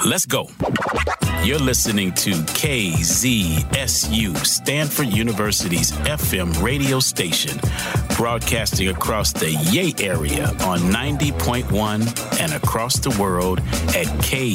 Let's go. You're listening to KZSU, Stanford University's FM radio station, broadcasting across the Yay area on 90.1 and across the world at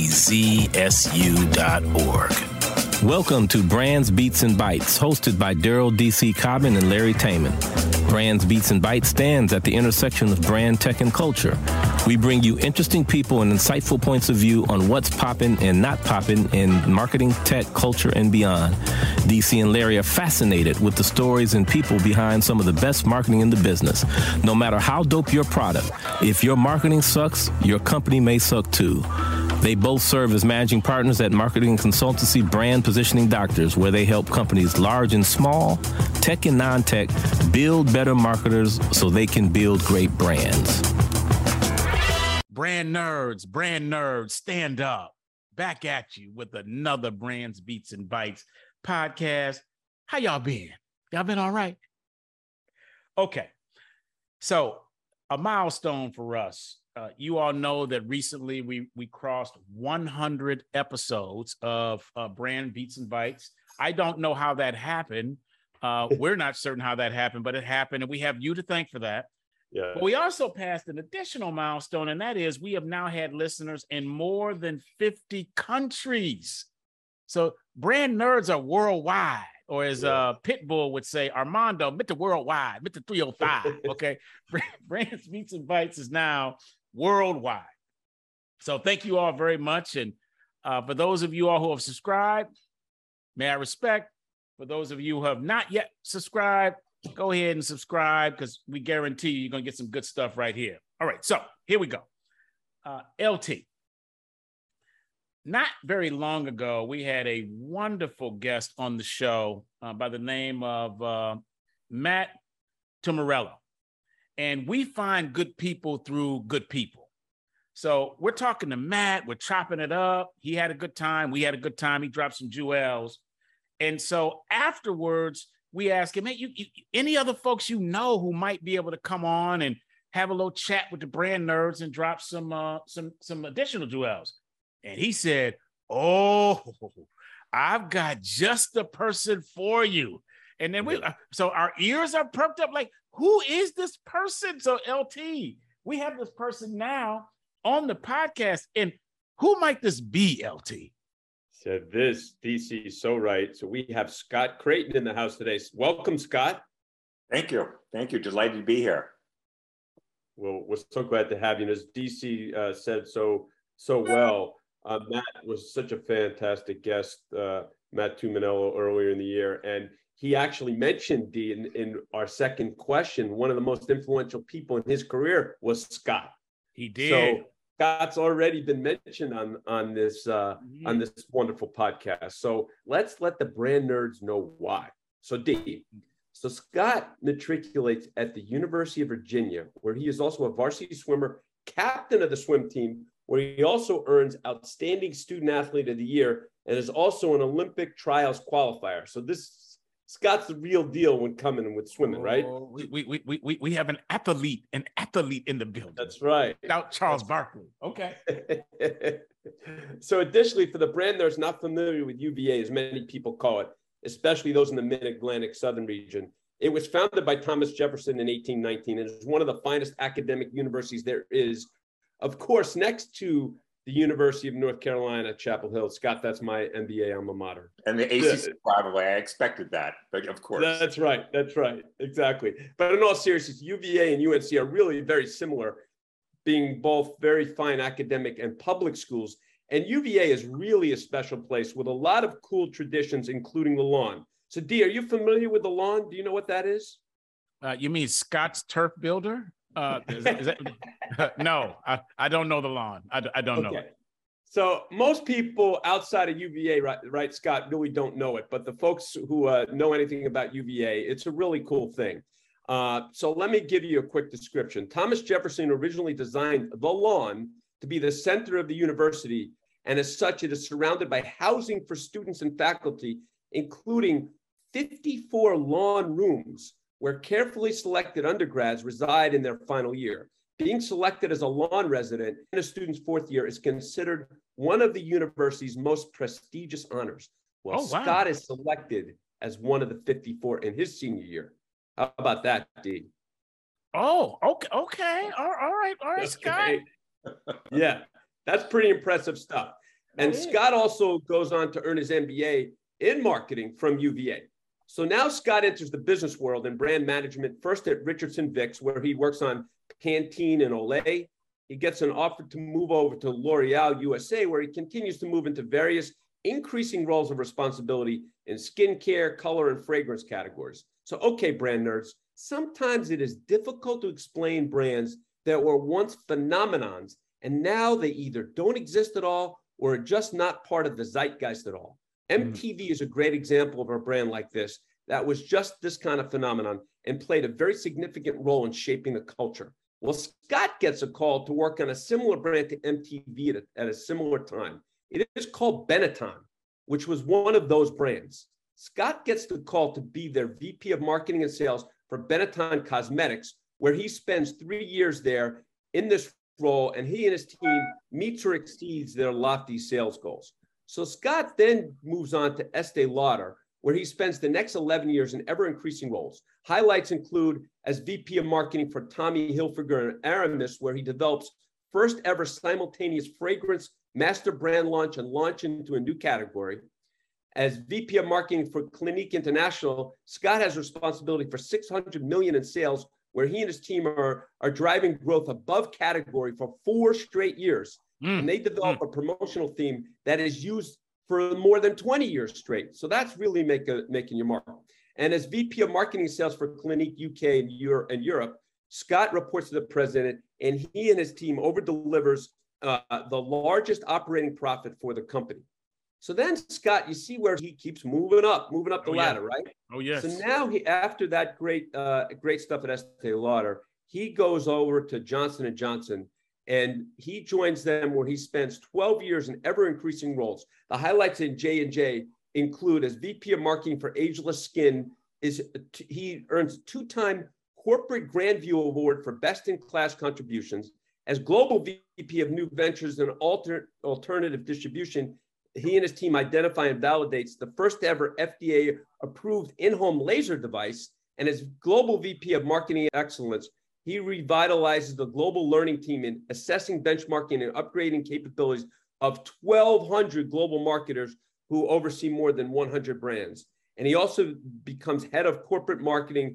kzsu.org. Welcome to Brands, Beats, and Bites, hosted by Daryl D.C. Cobbin and Larry Taman. Brands, Beats, and Bites stands at the intersection of brand, tech, and culture. We bring you interesting people and insightful points of view on what's popping and not popping in marketing, tech, culture, and beyond. DC and Larry are fascinated with the stories and people behind some of the best marketing in the business. No matter how dope your product, if your marketing sucks, your company may suck too. They both serve as managing partners at marketing consultancy Brand Positioning Doctors, where they help companies large and small, tech and non-tech, build better marketers so they can build great brands. Brand nerds, stand up. Back at you with another Brands, Beats, and Bites podcast. How y'all been? Y'all been all right? Okay, so a milestone for us. You all know that recently we crossed 100 episodes of Brand Beats and Bites. I don't know how that happened. We're not certain how that happened, but it happened, and we have you to thank for that. Yeah. But we also passed an additional milestone, and that is we have now had listeners in more than 50 countries. So brand nerds are worldwide, or as Pitbull would say, Armando, Mr. Worldwide, Mr. 305. Okay, Brands, Beats, and Bites is now worldwide. So thank you all very much. And for those of you all who have subscribed, may I respect. For those of you who have not yet subscribed, go ahead and subscribe, because we guarantee you're going to get some good stuff right here. All right, so here we go. LT. Not very long ago, we had a wonderful guest on the show by the name of Matt Tomarello. And we find good people through good people. So we're talking to Matt, we're chopping it up. He had a good time. We had a good time. He dropped some jewels. And so afterwards, we asked him, hey, you any other folks you know who might be able to come on and have a little chat with the brand nerds and drop some additional jewels? And he said, oh, I've got just the person for you. And then so our ears are perked up like, who is this person? So LT, we have this person now on the podcast. And who might this be, LT? So this, DC is so right. So we have Scott Creighton in the house today. Welcome, Scott. Thank you. Delighted to be here. Well, we're so glad to have you. And as DC said so well, Matt was such a fantastic guest, Matt Tomarello, earlier in the year. And he actually mentioned, in our second question, one of the most influential people in his career was Scott. He did. So Scott's already been mentioned on this wonderful podcast. So let's let the brand nerds know why. So Scott matriculates at the University of Virginia, where he is also a varsity swimmer, captain of the swim team, where he also earns Outstanding Student Athlete of the Year and is also an Olympic trials qualifier. So Scott's the real deal when coming with swimming, right? We have an athlete in the building. That's right. Without Charles Barkley. Okay. So additionally, for the brand nerds not familiar with UVA, as many people call it, especially those in the Mid-Atlantic Southern region, it was founded by Thomas Jefferson in 1819 and is one of the finest academic universities there is. Of course, next to the University of North Carolina, Chapel Hill. Scott, that's my MBA alma mater. And the ACC, probably. I expected that, but of course. That's right. Exactly. But in all seriousness, UVA and UNC are really very similar, being both very fine academic and public schools. And UVA is really a special place with a lot of cool traditions, including the lawn. So, Dee, are you familiar with the lawn? Do you know what that is? You mean Scott's Turf Builder? Is that, no, I don't know the lawn. I don't know it. So most people outside of UVA, right, Scott, really don't know it. But the folks who know anything about UVA, it's a really cool thing. So let me give you a quick description. Thomas Jefferson originally designed the lawn to be the center of the university. And as such, it is surrounded by housing for students and faculty, including 54 lawn rooms where carefully selected undergrads reside in their final year. being selected as a lawn resident in a student's fourth year is considered one of the university's most prestigious honors. Well, Scott is selected as one of the 54 in his senior year. How about that, D? Oh, okay. All right, Scott. Yeah, that's pretty impressive stuff. And Scott also goes on to earn his MBA in marketing from UVA. So now Scott enters the business world in brand management, first at Richardson Vicks, where he works on Pantene and Olay. He gets an offer to move over to L'Oreal USA, where he continues to move into various increasing roles of responsibility in skincare, color, and fragrance categories. So, okay, brand nerds, sometimes it is difficult to explain brands that were once phenomenons, and now they either don't exist at all or are just not part of the zeitgeist at all. MTV is a great example of a brand like this that was just this kind of phenomenon and played a very significant role in shaping the culture. Well, Scott gets a call to work on a similar brand to MTV at a similar time. It is called Benetton, which was one of those brands. Scott gets the call to be their VP of Marketing and Sales for Benetton Cosmetics, where he spends 3 years there in this role, and he and his team meets or exceeds their lofty sales goals. So Scott then moves on to Estee Lauder, where he spends the next 11 years in ever-increasing roles. Highlights include as VP of Marketing for Tommy Hilfiger and Aramis, where he develops first ever simultaneous fragrance master brand launch and launch into a new category. As VP of Marketing for Clinique International, Scott has responsibility for $600 million in sales, where he and his team are driving growth above category for 4 straight years. And they develop a promotional theme that is used for more than 20 years straight. So that's really making your mark. And as VP of Marketing and Sales for Clinique UK and Europe, Scott reports to the president, and he and his team over-delivers the largest operating profit for the company. So then, Scott, you see where he keeps moving up the ladder, right? Oh, yes. So now after that great stuff at Estee Lauder, he goes over to Johnson & Johnson, and he joins them where he spends 12 years in ever-increasing roles. The highlights in J&J include as VP of Marketing for Ageless Skin, he earns 2-time Corporate Grand View Award for best-in-class contributions. As Global VP of New Ventures and Alternative Distribution, he and his team identify and validates the first ever FDA-approved in-home laser device. And as Global VP of Marketing Excellence, he revitalizes the global learning team in assessing, benchmarking, and upgrading capabilities of 1,200 global marketers who oversee more than 100 brands. And he also becomes head of corporate marketing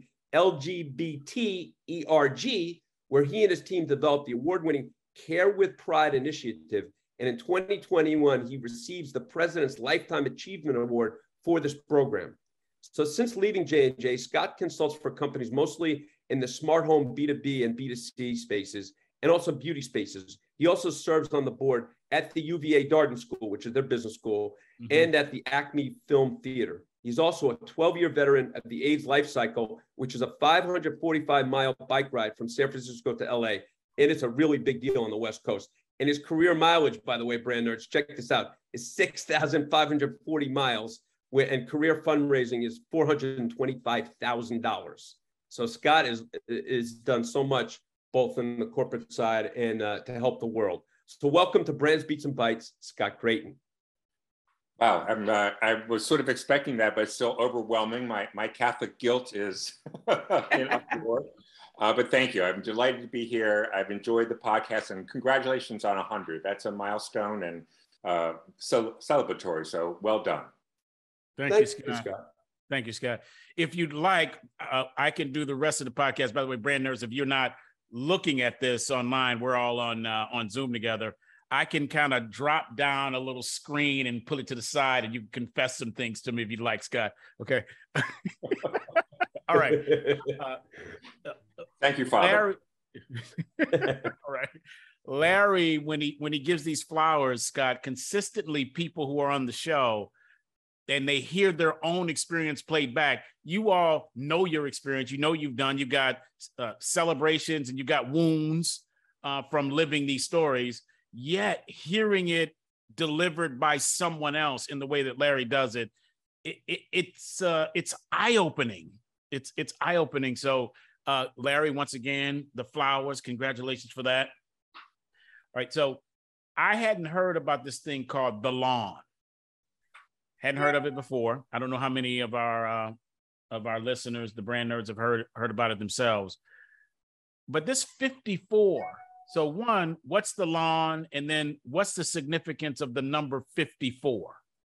LGBT ERG, where he and his team developed the award-winning Care with Pride initiative. And in 2021, he receives the President's Lifetime Achievement Award for this program. So since leaving J&J, Scott consults for companies mostly in the smart home B2B and B2C spaces, and also beauty spaces. He also serves on the board at the UVA Darden School, which is their business school, and at the Acme Film Theater. He's also a 12-year veteran of the AIDS Life Cycle, which is a 545-mile bike ride from San Francisco to LA. And it's a really big deal on the West Coast. And his career mileage, by the way, brand nerds, check this out, is 6,540 miles, and career fundraising is $425,000. So Scott is done so much, both in the corporate side and to help the world. So welcome to Brands, Beats, and Bites, Scott Creighton. Wow, I was sort of expecting that, but it's still overwhelming. My Catholic guilt is in uproar. But thank you. I'm delighted to be here. I've enjoyed the podcast, and congratulations on 100. That's a milestone and celebratory. So well done. Thank you, Scott. Thank you, Scott. If you'd like, I can do the rest of the podcast. By the way, brand nerds, if you're not looking at this online, we're all on Zoom together. I can kind of drop down a little screen and pull it to the side, and you can confess some things to me if you'd like, Scott. Okay. All right. Thank you, Father. Larry, all right. Larry, when he gives these flowers, Scott, consistently people who are on the show and they hear their own experience played back, you all know your experience. You know you've got celebrations and you've got wounds from living these stories, yet hearing it delivered by someone else in the way that Larry does it, it's eye-opening. It's eye-opening. So Larry, once again, the flowers, congratulations for that. All right, so I hadn't heard about this thing called The Lawn. Hadn't heard of it before. I don't know how many of our listeners, the brand nerds, have heard about it themselves. But this 54. So one, what's The Lawn? And then what's the significance of the number 54?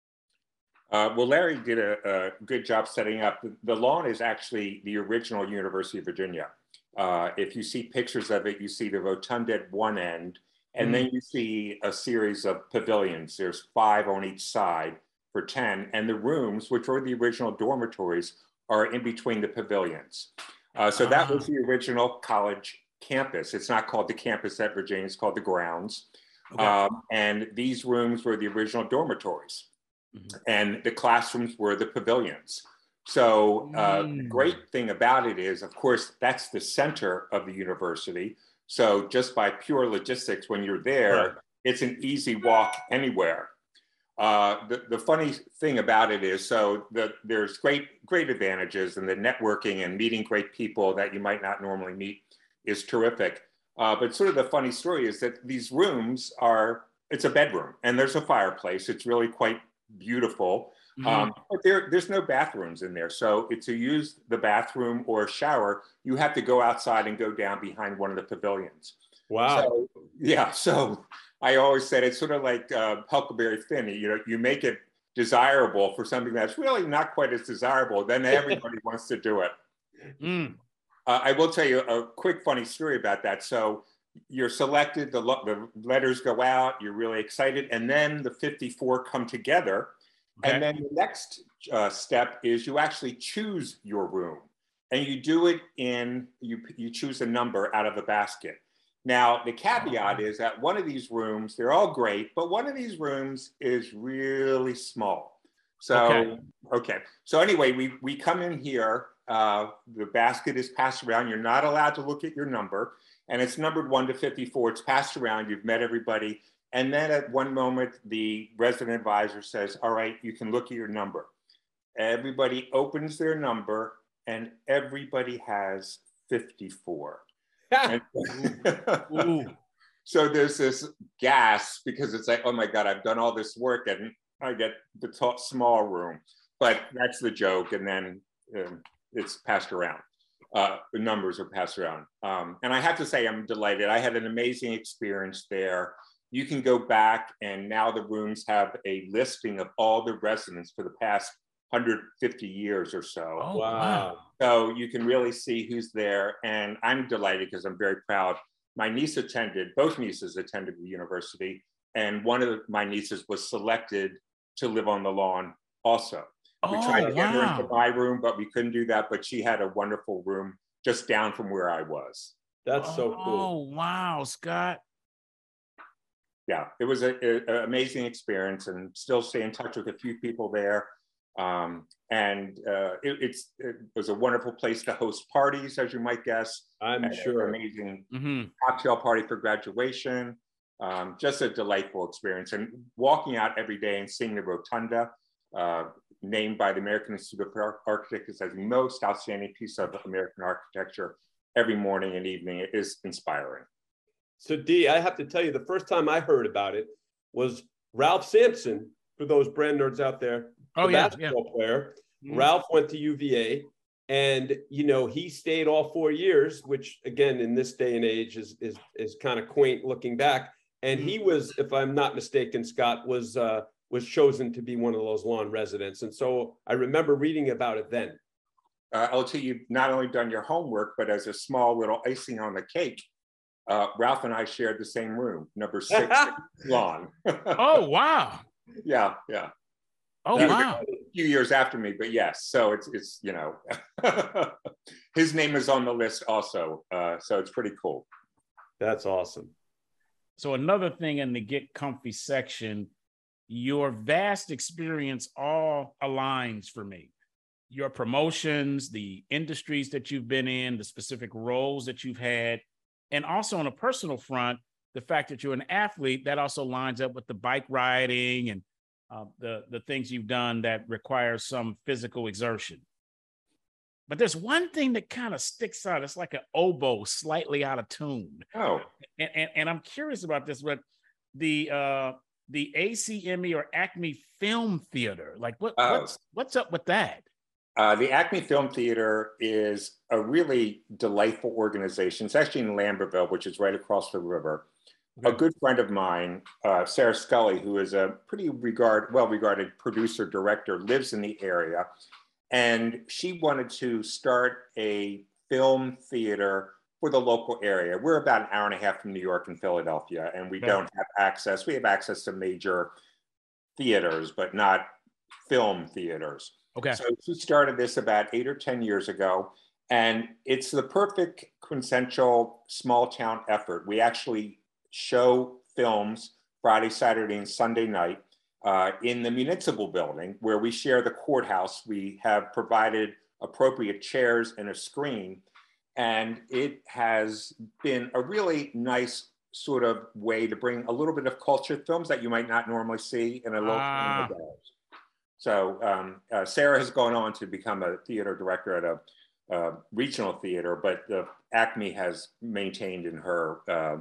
Well, Larry did a good job setting up. The Lawn is actually the original University of Virginia. If you see pictures of it, you see the rotunda at one end, and then you see a series of pavilions. There's 5 on each side for 10, and the rooms, which were the original dormitories, are in between the pavilions. So that was the original college campus. It's not called the campus at Virginia, it's called the grounds. Okay. And these rooms were the original dormitories. And the classrooms were the pavilions. So the great thing about it is, of course, that's the center of the university. So just by pure logistics, when you're there, it's an easy walk anywhere. The funny thing about it is, so there's great advantages, and the networking and meeting great people that you might not normally meet is terrific. But sort of the funny story is that these rooms it's a bedroom and there's a fireplace. It's really quite beautiful. But there's no bathrooms in there. So to use the bathroom or a shower, you have to go outside and go down behind one of the pavilions. Wow. So, yeah. So I always said it's sort of like Huckleberry Finn. You make it desirable for something that's really not quite as desirable, then everybody wants to do it. I will tell you a quick funny story about that. So you're selected, the letters go out, you're really excited, and then the 54 come together. Okay. And then the next step is you actually choose your room, and you do it you choose a number out of a basket. Now, the caveat is that one of these rooms, they're all great, but one of these rooms is really small. So, okay. So anyway, we come in here, the basket is passed around. You're not allowed to look at your number, and it's numbered 1 to 54. It's passed around. You've met everybody. And then at one moment, the resident advisor says, all right, you can look at your number. Everybody opens their number, and everybody has 54. So there's this gasp, because it's like, oh my God, I've done all this work and I get the small room. But that's the joke. And then it's passed around. The numbers are passed around. And I have to say, I'm delighted. I had an amazing experience there. You can go back, and now the rooms have a listing of all the residents for the past 150 years or so. Oh, wow. So you can really see who's there. And I'm delighted because I'm very proud. My niece both nieces attended the university. And one of my nieces was selected to live on the lawn also. We tried to get her into my room, but we couldn't do that. But she had a wonderful room just down from where I was. That's so cool. Oh, wow, Scott. Yeah, it was an amazing experience, and still stay in touch with a few people there. It was a wonderful place to host parties, as you might guess. I'm sure. An amazing cocktail party for graduation. Just a delightful experience. And walking out every day and seeing the rotunda, named by the American Institute of Architects as the most outstanding piece of American architecture, every morning and evening, it is inspiring. So Dee, I have to tell you, the first time I heard about it was Ralph Sampson, for those brand nerds out there. Basketball player. Ralph went to UVA, and he stayed all 4 years, which again in this day and age is kind of quaint looking back. And he was, if I'm not mistaken, Scott was chosen to be one of those lawn residents. And so I remember reading about it then. I'll tell you, not only done your homework, but as a small little icing on the cake, Ralph and I shared the same room, number 6 lawn. Oh wow! Yeah. Oh, wow. A few years after me, but yes. So it's his name is on the list also. So it's pretty cool. That's awesome. So another thing in the Get Comfy section, your vast experience all aligns for me. Your promotions, the industries that you've been in, the specific roles that you've had, and also on a personal front, the fact that you're an athlete, that also lines up with the bike riding and the things you've done that require some physical exertion. but there's one thing that kind of sticks out. It's like an oboe slightly out of tune. Oh, and I'm curious about this, but the ACME or Acme Film Theater, like what's up with that? The Acme Film Theater is a really delightful organization. It's actually in Lambertville, which is right across the river. Okay. A good friend of mine, Sarah Scully, who is a pretty well-regarded producer director, lives in the area. And she wanted to start a film theater for the local area. We're about an hour and a half from New York and Philadelphia, and we don't have access. We have access to major theaters, but not film theaters. Okay. So she started this about 8 or 10 years ago, and it's the perfect quintessential small town effort. We actually show films Friday, Saturday, and Sunday night in the municipal building where we share the courthouse. We have provided appropriate chairs and a screen, and it has been a really nice sort of way to bring a little bit of culture, films that you might not normally see in a local theater. So Sarah has gone on to become a theater director at a regional theater, but Acme has maintained in her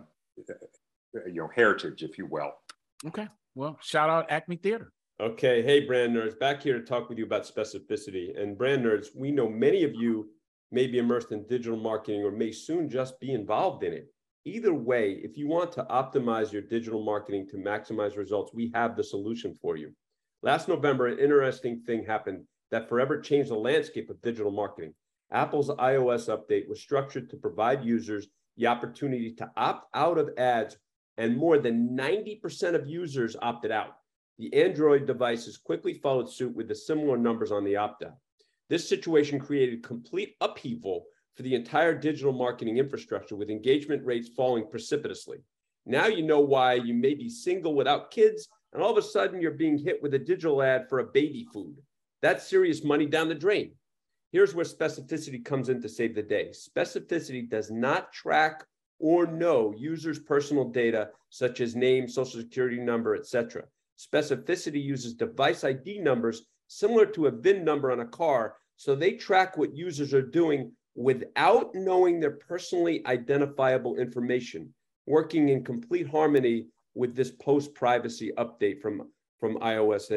heritage, if you will. Okay. Well, shout out Acme Theater. Okay. Hey, brand nerds, back here to talk with you about specificity. And brand nerds, we know many of you may be immersed in digital marketing or may soon just be involved in it. Either way, if you want to optimize your digital marketing to maximize results, we have the solution for you. Last November, an interesting thing happened that forever changed the landscape of digital marketing. Apple's iOS update was structured to provide users the opportunity to opt out of ads, and more than 90% of users opted out. The Android devices quickly followed suit with the similar numbers on the opt-out. This situation created complete upheaval for the entire digital marketing infrastructure, with engagement rates falling precipitously. Now you know why you may be single without kids, and all of a sudden you're being hit with a digital ad for a baby food. That's serious money down the drain. Here's where specificity comes in to save the day. Specificity does not track or know users' personal data, such as name, social security number, etc. Specificity uses device ID numbers similar to a VIN number on a car, so they track what users are doing without knowing their personally identifiable information, working in complete harmony with this post-privacy update from iOS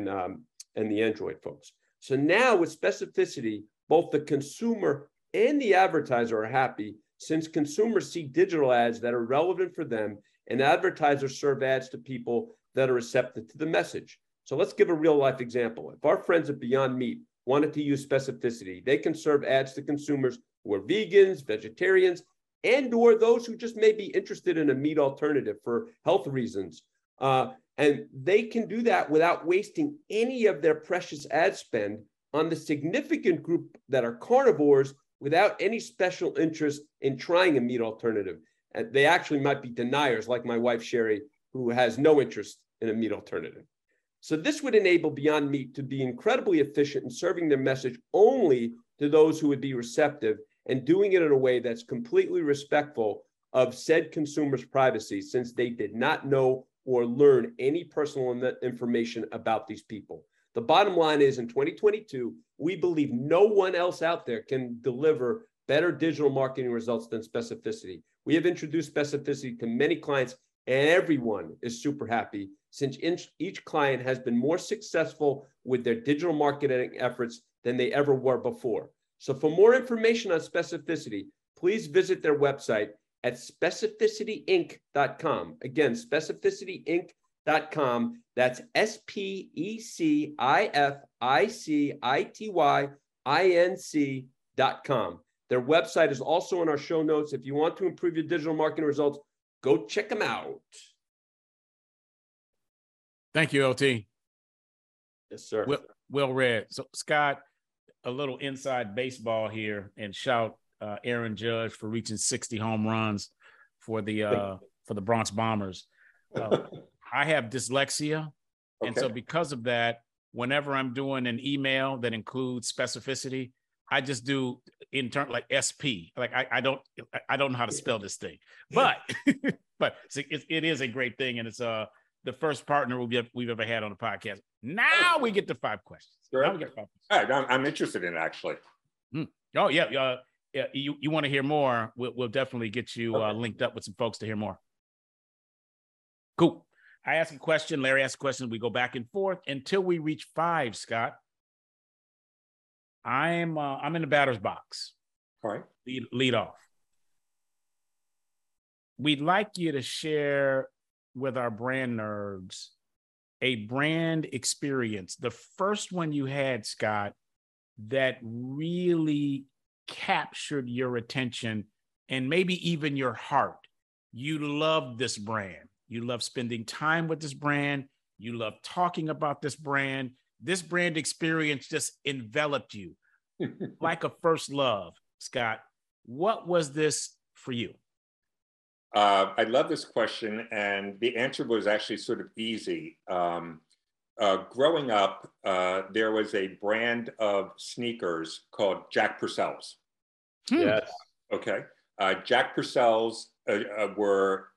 and the Android folks. So now with specificity, both the consumer and the advertiser are happy, since consumers see digital ads that are relevant for them, and advertisers serve ads to people that are receptive to the message. So let's give a real life example. If our friends at Beyond Meat wanted to use specificity, they can serve ads to consumers who are vegans, vegetarians, and or those who just may be interested in a meat alternative for health reasons. And they can do that without wasting any of their precious ad spend on the significant group that are carnivores without any special interest in trying a meat alternative. And they actually might be deniers, like my wife, Sherry, who has no interest in a meat alternative. So this would enable Beyond Meat to be incredibly efficient in serving their message only to those who would be receptive, and doing it in a way that's completely respectful of said consumer's privacy, since they did not know or learn any personal information about these people. The bottom line is, in 2022, we believe no one else out there can deliver better digital marketing results than specificity. We have introduced specificity to many clients, and everyone is super happy, since each client has been more successful with their digital marketing efforts than they ever were before. So for more information on specificity, please visit their website at specificityinc.com. Again, specificityinc.com. That's SPECIFICITYINC.com. Their website is also in our show notes. If you want to improve your digital marketing results, go check them out. Thank you, LT. Yes, sir. Well read. So, Scott, a little inside baseball here, and shout Aaron Judge for reaching 60 home runs for the Bronx Bombers. I have dyslexia, and so because of that, whenever I'm doing an email that includes specificity, I just do like SP. Like I don't know how to spell this thing, but it is a great thing, and it's the first partner we've ever had on the podcast. Now we get to 5 questions. Sure. Now we get 5 questions. All right, I'm interested in it, actually. Oh yeah. Yeah. You want to hear more? We'll definitely get you linked up with some folks to hear more. Cool. I ask a question, Larry asks a question. We go back and forth until we reach 5, Scott. I'm in the batter's box. All right. Lead off. We'd like you to share with our brand nerds a brand experience, the first one you had, Scott, that really captured your attention and maybe even your heart. You loved this brand. You love spending time with this brand. You love talking about this brand. This brand experience just enveloped you like a first love. Scott, what was this for you? I love this question, and the answer was actually sort of easy. Growing up, there was a brand of sneakers called Jack Purcell's. Yes. Okay. Jack Purcell's were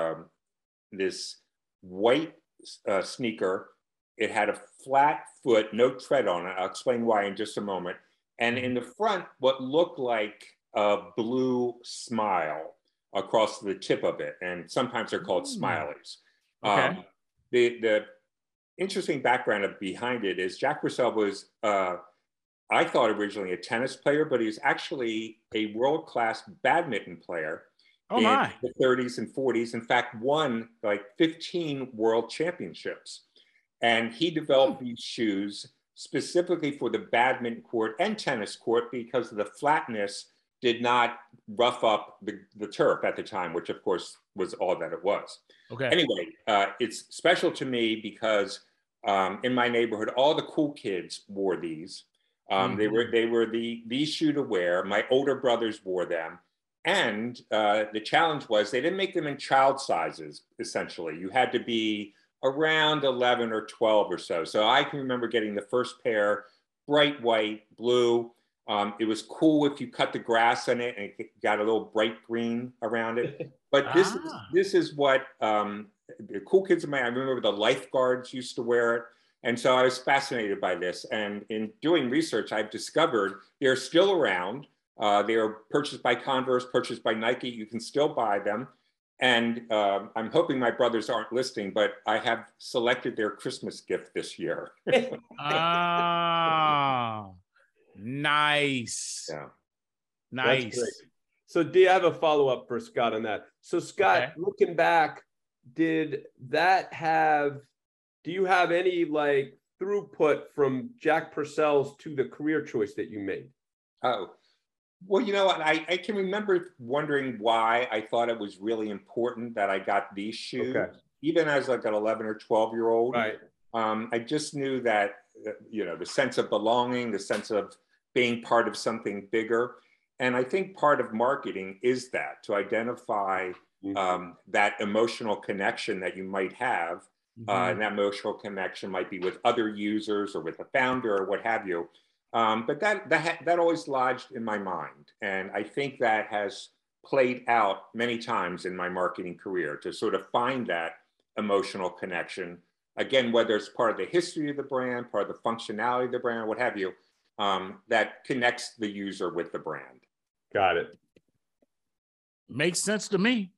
this white sneaker. It had a flat foot, no tread on it. I'll explain why in just a moment. And in the front, what looked like a blue smile across the tip of it. And sometimes they're called smileys. Okay. The interesting background behind it is Jack Purcell was, I thought originally a tennis player, but he was actually a world-class badminton player in the 30s and 40s. In fact, won like 15 world championships. And he developed these shoes specifically for the badminton court and tennis court because the flatness did not rough up the turf at the time, which of course was all that it was. Okay. Anyway, it's special to me because in my neighborhood, all the cool kids wore these. They were the shoe to wear. My older brothers wore them. And the challenge was they didn't make them in child sizes, essentially. You had to be around 11 or 12 or so. So I can remember getting the first pair, bright white, blue. It was cool if you cut the grass in it and it got a little bright green around it. But this is what the cool kids of mine, I remember the lifeguards used to wear it. And so I was fascinated by this. And in doing research, I've discovered they're still around. They are purchased by Converse, purchased by Nike. You can still buy them. And I'm hoping my brothers aren't listening, but I have selected their Christmas gift this year. Nice. Yeah. Nice. So do you have a follow-up for Scott on that? So Scott, looking back, do you have any like throughput from Jack Purcell's to the career choice that you made? Oh, well, you know what? I can remember wondering why I thought it was really important that I got these shoes, even as like an 11 or 12-year-old. Right. I just knew that, the sense of belonging, the sense of being part of something bigger. And I think part of marketing is that, to identify that emotional connection that you might have. And that emotional connection might be with other users or with a founder or what have you. But that always lodged in my mind. And I think that has played out many times in my marketing career, to sort of find that emotional connection. Again, whether it's part of the history of the brand, part of the functionality of the brand, what have you, that connects the user with the brand. Got it. Makes sense to me.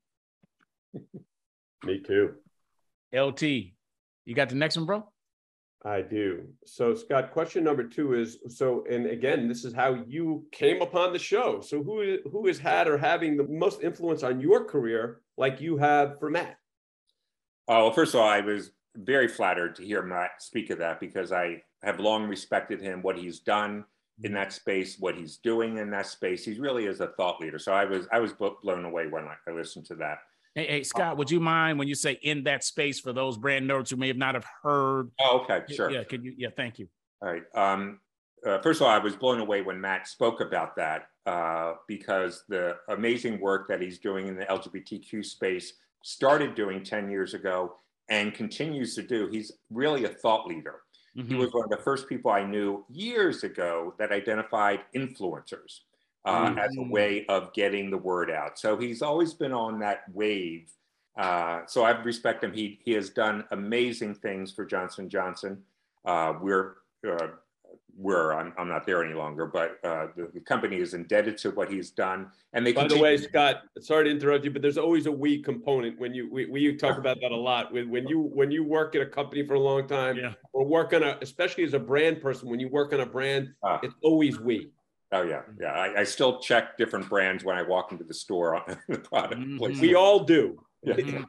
Me too. LT, you got the next one, bro? I do. So Scott, question number 2 is, and again, this is how you came upon the show. So who has had or having the most influence on your career like you have for Matt? Oh, well, first of all, I was very flattered to hear Matt speak of that, because I have long respected him, what he's done in that space, what he's doing in that space. He really is a thought leader. So I was blown away when I listened to that. Hey, Scott, would you mind when you say in that space for those brand nerds who may have not have heard? Oh, okay, sure. Yeah, could you? Yeah, thank you. All right. First of all, I was blown away when Matt spoke about that, because the amazing work that he's doing in the LGBTQ space started doing 10 years ago and continues to do. He's really a thought leader. He was one of the first people I knew years ago that identified influencers as a way of getting the word out. So he's always been on that wave. So I respect him. He has done amazing things for Johnson & Johnson. We're I'm not there any longer, but the company is indebted to what he's done. And they By the way, Scott, sorry to interrupt you, but there's always a we component when we talk about that a lot. When you work at a company for a long time, or work on especially as a brand person, when you work on a brand, it's always we. Oh yeah. I still check different brands when I walk into the store on the product place. We all do. Yeah.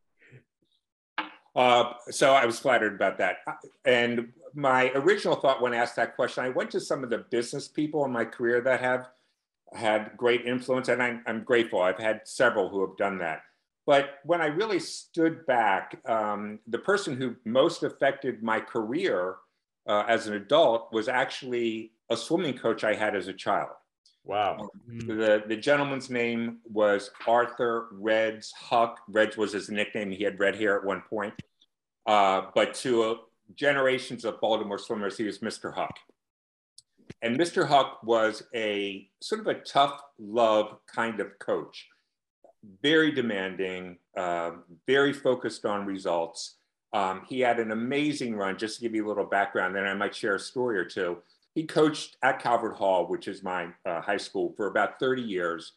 So I was flattered about that. And my original thought when asked that question, I went to some of the business people in my career that have had great influence, and I'm grateful. I've had several who have done that. But when I really stood back, the person who most affected my career as an adult was actually a swimming coach I had as a child. Wow. The gentleman's name was Arthur Reds Huck. Reds was his nickname. He had red hair at one point. But to generations of Baltimore swimmers, he was Mr. Huck. And Mr. Huck was a sort of a tough love kind of coach. Very demanding, very focused on results. He had an amazing run. Just to give you a little background, then I might share a story or two. He coached at Calvert Hall, which is my high school, for about 30 years.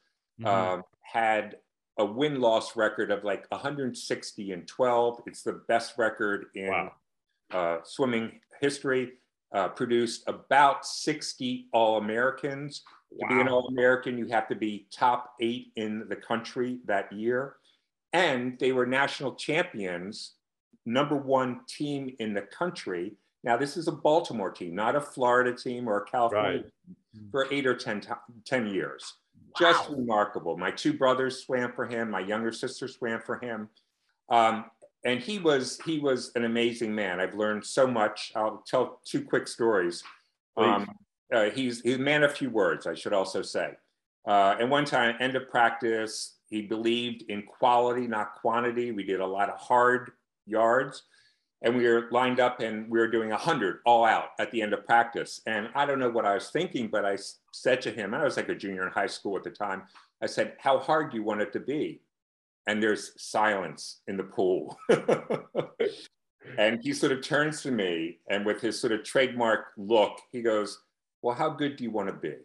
Had a win-loss record of like 160-12. It's the best record in swimming history. Produced about 60 All-Americans. To be an All-American, you have to be top 8 in the country that year. And they were national champions, #1 team in the country. Now, this is a Baltimore team, not a Florida team or a California team, for 8 or 10 years. Just remarkable. My 2 brothers swam for him. My younger sister swam for him. And he was an amazing man. I've learned so much. I'll tell 2 quick stories. He's a man of few words, I should also say. And one time, end of practice, he believed in quality, not quantity. We did a lot of hard yards. And we were lined up and we were doing 100 all out at the end of practice. And I don't know what I was thinking, but I said to him, I was like a junior in high school at the time, I said, how hard do you want it to be? And there's silence in the pool. And he sort of turns to me and with his sort of trademark look, he goes, well, how good do you want to be?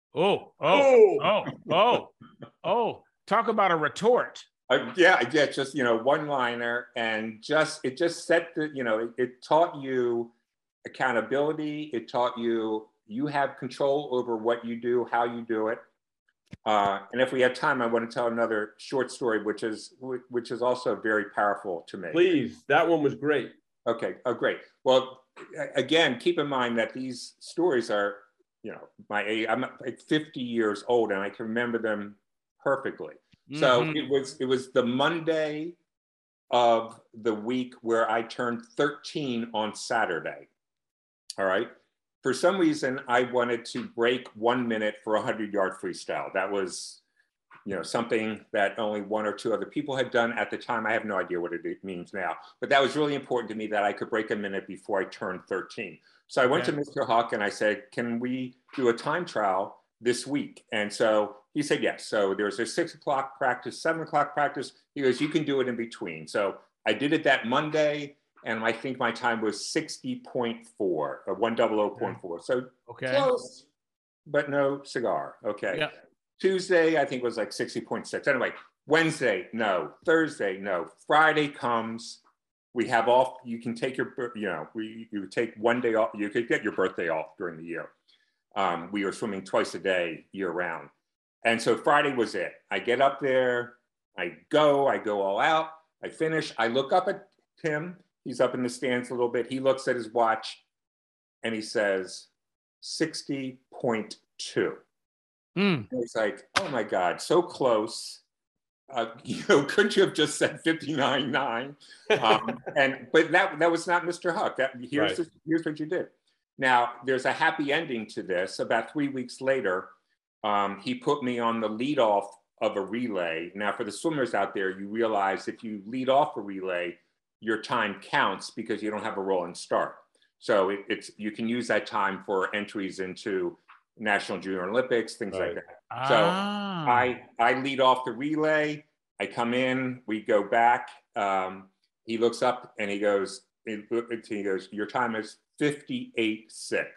Talk about a retort. Just, one-liner, and it just set the, it taught you accountability. It taught you have control over what you do, how you do it. And if we have time, I want to tell another short story, which is also very powerful to me. Please, that one was great. Okay, great. Well, again, keep in mind that these stories are, my age. I'm like 50 years old, and I can remember them perfectly. So it was the Monday of the week where I turned 13 on Saturday. All right. For some reason, I wanted to break 1 minute for a 100-yard freestyle. That was, something that only 1 or 2 other people had done at the time. I have no idea what it means now, but that was really important to me that I could break a minute before I turned 13. So I went to Mr. Huck and I said, can we do a time trial this week? And so he said yes. So there's a 6 o'clock practice, 7 o'clock practice. He goes, you can do it in between. So I did it that Monday, and I think my time was 60.4, or 100.4. So close, but no cigar. Okay. Yeah. Tuesday, I think was like 60.6. Anyway, Wednesday, no. Thursday, no. Friday comes. We have off. You can take you take 1 day off. You could get your birthday off during the year. We were swimming twice a day year round. And so Friday was it. I get up there, I go all out, I finish, I look up at him. He's up in the stands a little bit. He looks at his watch and he says, 60.2. And it's like, oh my God, so close. Couldn't you have just said 59.9? But that was not Mr. Huck. Here's what you did. Now, there's a happy ending to this. About 3 weeks later, he put me on the lead off of a relay. Now, for the swimmers out there, you realize if you lead off a relay, your time counts because you don't have a rolling start. So you can use that time for entries into National Junior Olympics, things like that. So I lead off the relay. I come in, we go back. He looks up and he goes, your time is 58.6.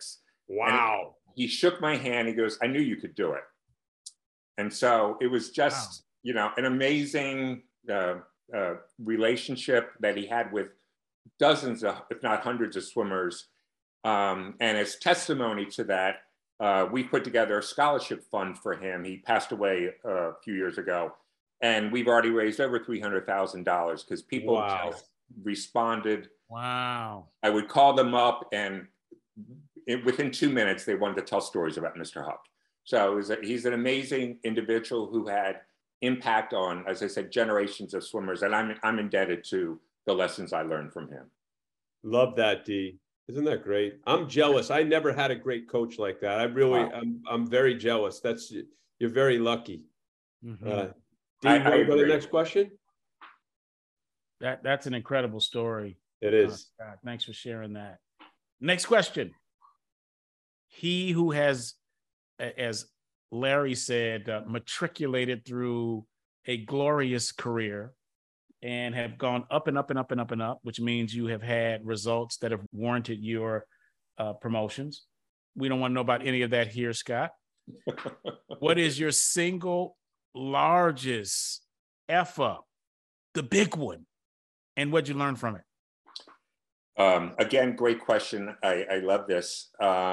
Wow. And he shook my hand. He goes, "I knew you could do it." And so it was just, an amazing relationship that he had with dozens of, if not hundreds of swimmers. And as testimony to that, we put together a scholarship fund for him. He passed away a few years ago, and we've already raised over $300,000 because people just responded. Wow. I would call them up, and within 2 minutes, they wanted to tell stories about Mr. Huck. So he's an amazing individual who had impact on, as I said, generations of swimmers, and I'm indebted to the lessons I learned from him. Love that, D. Isn't that great? I'm jealous. I never had a great coach like that. I really, wow. I'm very jealous. You're very lucky. Mm-hmm. D, you want to go to the next question? That's an incredible story. It is. Scott, thanks for sharing that. Next question. He who has, as Larry said, matriculated through a glorious career and have gone up and up and up and up and up, which means you have had results that have warranted your promotions. We don't want to know about any of that here, Scott. What is your single largest F up, the big one, and what'd you learn from it? Again, great question. I love this.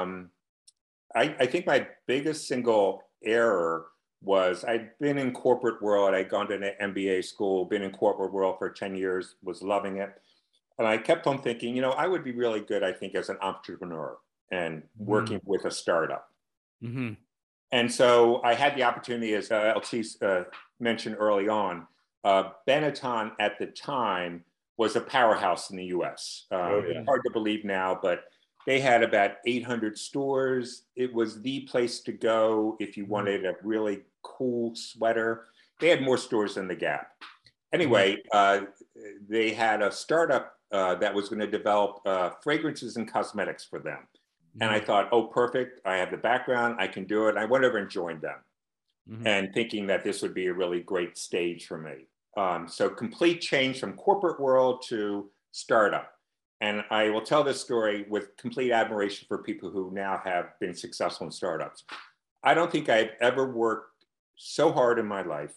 I think my biggest single error was I'd been in corporate world. I'd gone to an MBA school, been in corporate world for 10 years, was loving it. And I kept on thinking, I would be really good, I think, as an entrepreneur and working with a startup. Mm-hmm. And so I had the opportunity, as LT mentioned early on, Benetton at the time was a powerhouse in the US. It's hard to believe now, but they had about 800 stores. It was the place to go if you wanted a really cool sweater. They had more stores than the Gap. Anyway, they had a startup that was going to develop fragrances and cosmetics for them. And I thought, oh, perfect. I have the background. I can do it. I went over and joined them and thinking that this would be a really great stage for me. So complete change from corporate world to startup. And I will tell this story with complete admiration for people who now have been successful in startups. I don't think I've ever worked so hard in my life.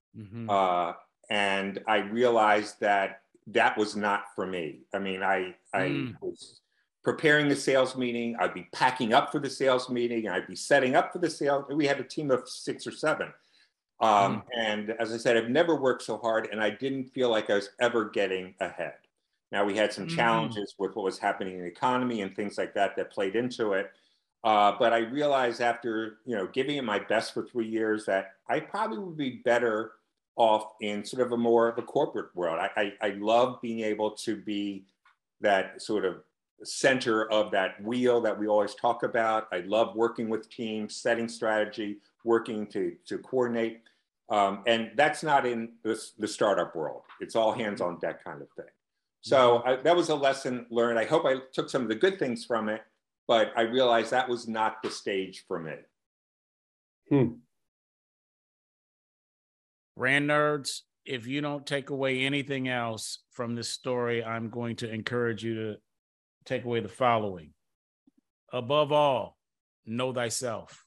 And I realized that was not for me. I mean, I was preparing the sales meeting. I'd be packing up for the sales meeting. I'd be setting up for the sales. We had a team of 6 or 7. And as I said, I've never worked so hard, and I didn't feel like I was ever getting ahead. Now, we had some challenges with what was happening in the economy and things like that that played into it. But I realized after, giving it my best for 3 years that I probably would be better off in sort of a more of a corporate world. I love being able to be that sort of center of that wheel that we always talk about. I love working with teams, setting strategy, working to coordinate. And that's not in the startup world. It's all hands on deck kind of thing. So that was a lesson learned. I hope I took some of the good things from it, but I realized that was not the stage for me. Brand nerds, if you don't take away anything else from this story, I'm going to encourage you to take away the following. Above all, know thyself.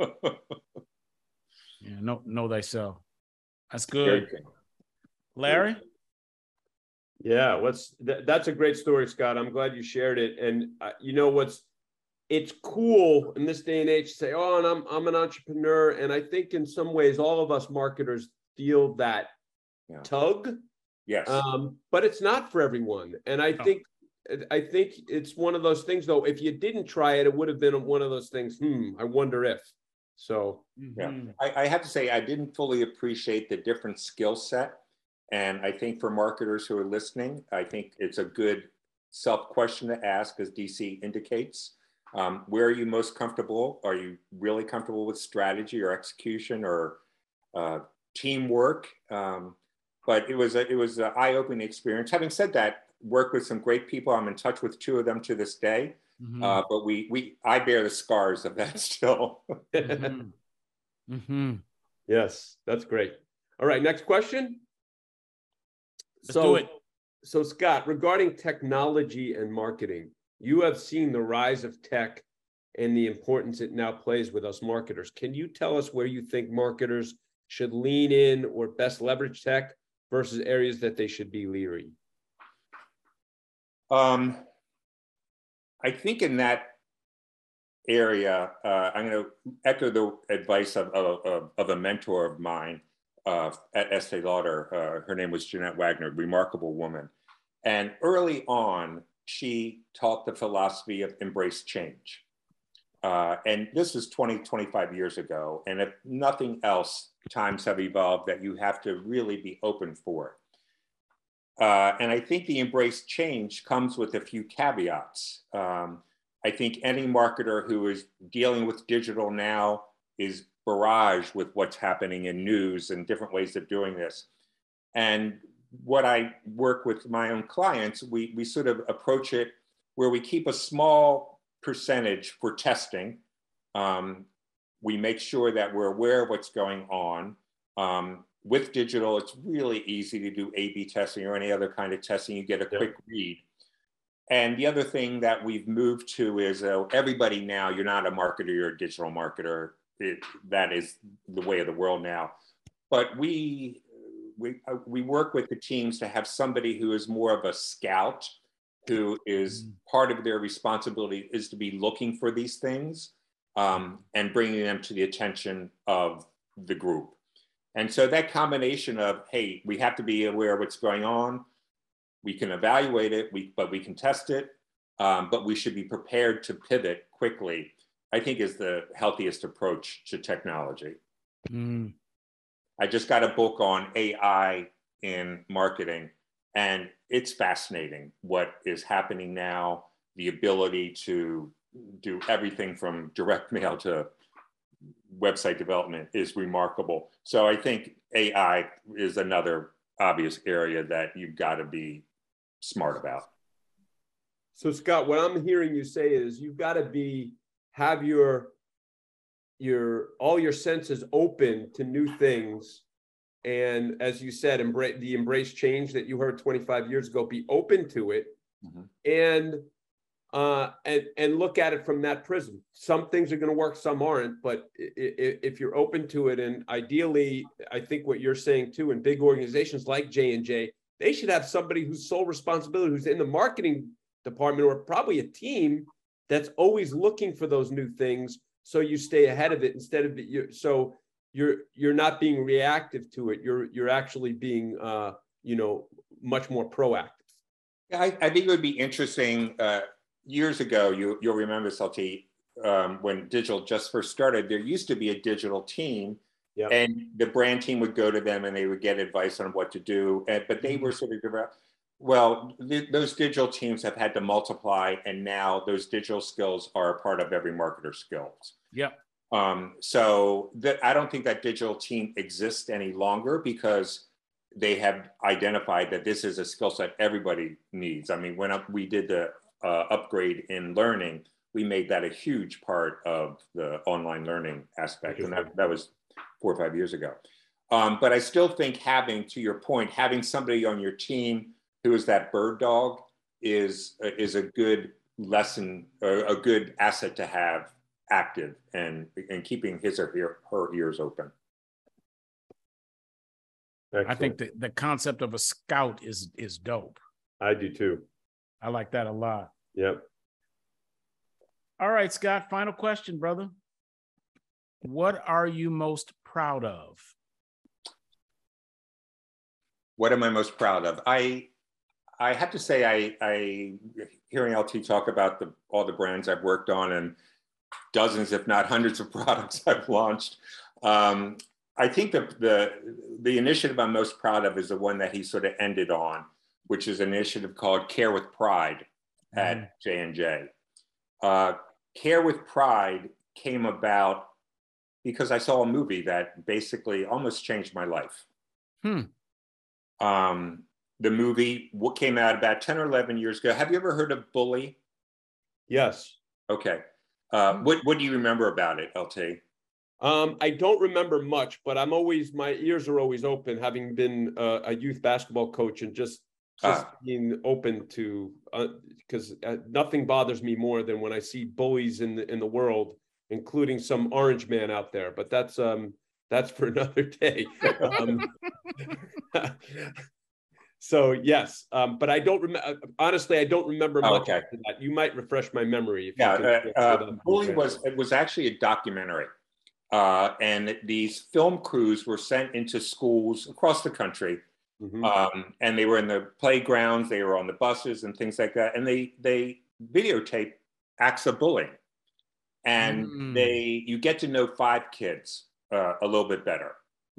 Know thyself. That's good. Larry? Yeah, that's a great story, Scott. I'm glad you shared it. And it's cool in this day and age to say, oh, and I'm an entrepreneur. And I think in some ways, all of us marketers feel that tug. Yes. But it's not for everyone. And I think it's one of those things, though, if you didn't try it, it would have been one of those things. I wonder if. So I have to say, I didn't fully appreciate the different skill set. And I think for marketers who are listening, I think it's a good self-question to ask, as DC indicates. Where are you most comfortable? Are you really comfortable with strategy or execution or teamwork? But it was an eye-opening experience. Having said that, worked with some great people. I'm in touch with 2 of them to this day. But I bear the scars of that still. Yes, that's great. All right, next question. Let's do it. So Scott, regarding technology and marketing, you have seen the rise of tech and the importance it now plays with us marketers. Can you tell us where you think marketers should lean in or best leverage tech versus areas that they should be leery? I think in that area, I'm going to echo the advice of a mentor of mine at Estee Lauder. Her name was Jeanette Wagner, remarkable woman. And early on, she taught the philosophy of embrace change. And this is 25 years ago. And if nothing else, times have evolved that you have to really be open for it. And I think the embrace change comes with a few caveats. I think any marketer who is dealing with digital now is barraged with what's happening in news and different ways of doing this. And what I work with my own clients, we sort of approach it where we keep a small percentage for testing. We make sure that we're aware of what's going on. With digital, it's really easy to do A/B testing or any other kind of testing. You get a quick read. And the other thing that we've moved to is everybody now, you're not a marketer, you're a digital marketer. That is the way of the world now. But we work with the teams to have somebody who is more of a scout, who is part of their responsibility is to be looking for these things and bringing them to the attention of the group. And so that combination of, hey, we have to be aware of what's going on. We can evaluate it, but we can test it, but we should be prepared to pivot quickly, I think is the healthiest approach to technology. I just got a book on AI in marketing, and it's fascinating what is happening now, the ability to do everything from direct mail to website development is remarkable. So I think AI is another obvious area that you've got to be smart about. So Scott, what I'm hearing you say is you've got to have all your senses open to new things. And as you said, embrace change that you heard 25 years ago, be open to it. And look at it from that prism. Some things are going to work, some aren't, but if you're open to it, and ideally, I think what you're saying too, in big organizations like J&J, they should have somebody whose sole responsibility, who's in the marketing department, or probably a team that's always looking for those new things, so you stay ahead of it instead of you're not being reactive to it. You're actually being much more proactive. Yeah, I think it would be interesting. Years ago, you'll remember, Salty, when digital just first started, there used to be a digital team. Yep. And the brand team would go to them and they would get advice on what to do. But they were sort of, those digital teams have had to multiply, and now those digital skills are a part of every marketer's skills. Yep. So I don't think that digital team exists any longer because they have identified that this is a skill set everybody needs. I mean, when we did the upgrade in learning, we made that a huge part of the online learning aspect. And that was 4 or 5 years ago. But I still think to your point, having somebody on your team who is that bird dog is a good lesson, a good asset to have active and keeping his or her ears open. Excellent. I think the concept of a scout is dope. I do too. I like that a lot. Yep. All right, Scott, final question, brother. What are you most proud of? What am I most proud of? I have to say, I hearing LT talk about all the brands I've worked on and dozens, if not hundreds of products I've launched. I think the initiative I'm most proud of is the one that he sort of ended on, which is an initiative called Care with Pride at J&J. Care with Pride came about because I saw a movie that basically almost changed my life. The movie came out about 10 or 11 years ago. Have you ever heard of Bully? Yes. Okay. What do you remember about it, LT? I don't remember much, but my ears are always open, having been a youth basketball coach and just just being open to, because nothing bothers me more than when I see bullies in the world, including some orange man out there. But that's for another day. So yes, but I don't remember. Honestly, I don't remember much of that. You might refresh my memory. If you Bully was actually a documentary, and these film crews were sent into schools across the country, and they were in the playgrounds, they were on the buses and things like that, and they videotape acts of bullying, and you get to know 5 kids a little bit better,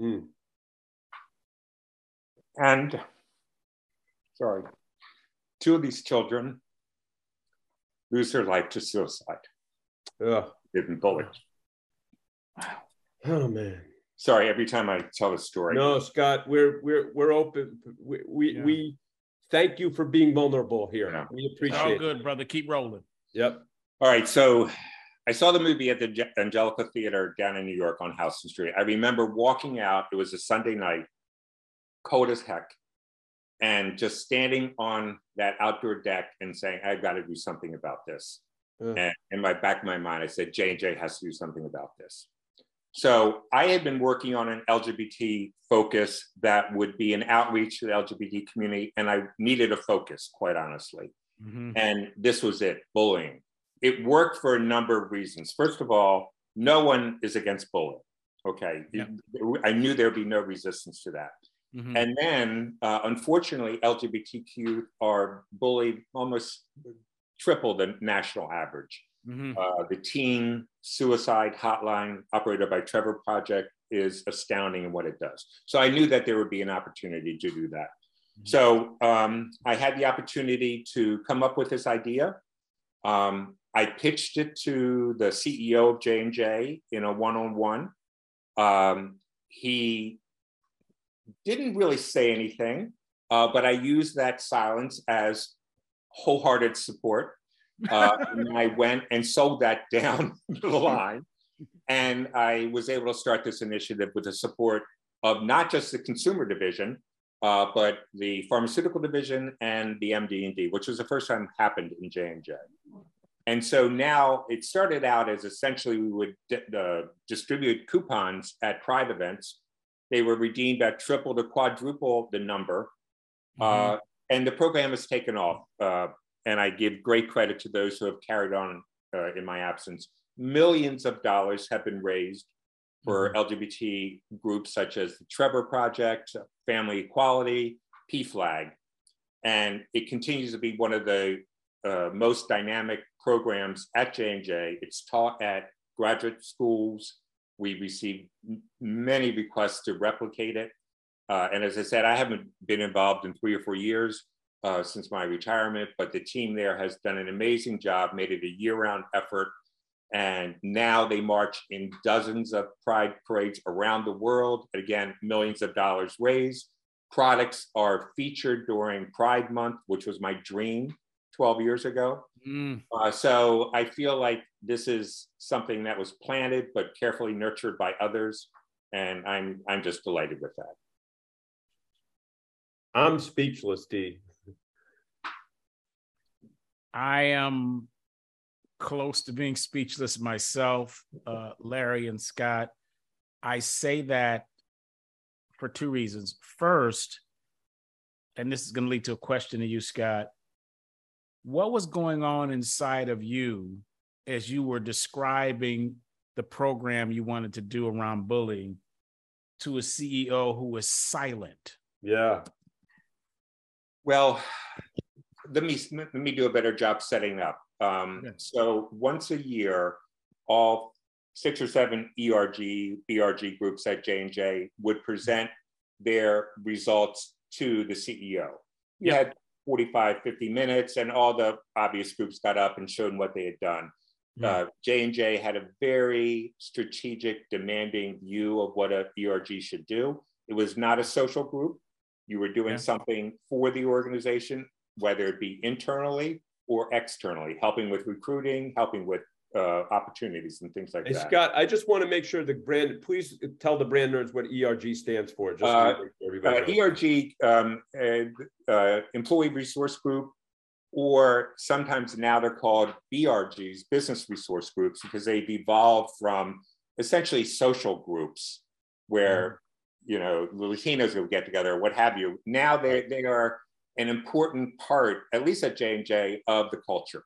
and. Sorry, 2 of these children lose their life to suicide. They've been bullied. Wow. Oh man. Sorry, every time I tell a story. No, Scott, we're open. We thank you for being vulnerable here. Yeah. We appreciate it. All good, brother. Keep rolling. Yep. All right. So I saw the movie at the Angelica Theater down in New York on Houston Street. I remember walking out. It was a Sunday night, cold as heck. And just standing on that outdoor deck and saying, I've got to do something about this. And in my back of my mind, I said, J&J has to do something about this. So I had been working on an LGBT focus that would be an outreach to the LGBT community. And I needed a focus, quite honestly. And this was it, bullying. It worked for a number of reasons. First of all, no one is against bullying. Okay. Yeah. I knew there'd be no resistance to that. And then, unfortunately, LGBTQ are bullied almost triple the national average. The teen suicide hotline operated by Trevor Project is astounding in what it does. So I knew that there would be an opportunity to do that. So I had the opportunity to come up with this idea. I pitched it to the CEO of J&J in a one-on-one. He didn't really say anything, but I used that silence as wholehearted support. And I went and sold that down the line. And I was able to start this initiative with the support of not just the consumer division, but the pharmaceutical division and the MD&D, which was the first time it happened in J&J. And so now it started out as essentially we would distribute coupons at Pride events. They were redeemed at triple to quadruple the number. And the program has taken off. And I give great credit to those who have carried on in my absence. Millions of dollars have been raised for LGBT groups such as the Trevor Project, Family Equality, PFLAG. And it continues to be one of the most dynamic programs at J&J. It's taught at graduate schools. We received many requests to replicate it. And as I said, I haven't been involved in 3 or 4 years since my retirement, but the team there has done an amazing job, made it a year-round effort. And now they march in dozens of Pride parades around the world. And again, millions of dollars raised. Products are featured during Pride Month, which was my dream 12 years ago. So I feel like this is something that was planted, but carefully nurtured by others. And I'm just delighted with that. I'm speechless, D. I am close to being speechless myself, Larry and Scott. I say that for 2 reasons. First, and this is going to lead to a question to you, Scott. What was going on inside of you as you were describing the program you wanted to do around bullying to a CEO who was silent? Yeah. Well, let me do a better job setting up. So once a year, all 6 or 7 BRG groups at J&J would present their results to the CEO. You had 45, 50 minutes, and all the obvious groups got up and showed what they had done. J&J had a very strategic, demanding view of what a BRG should do. It was not a social group. You were doing something for the organization, whether it be internally or externally, helping with recruiting, helping with opportunities and things like that. Scott, I just want to make sure please tell the brand nerds what ERG stands for. Just so everybody knows. ERG, Employee Resource Group, or sometimes now they're called BRGs, Business Resource Groups, because they've evolved from essentially social groups where, the Latinos will get together or what have you. Now they are an important part, at least at J&J, of the culture.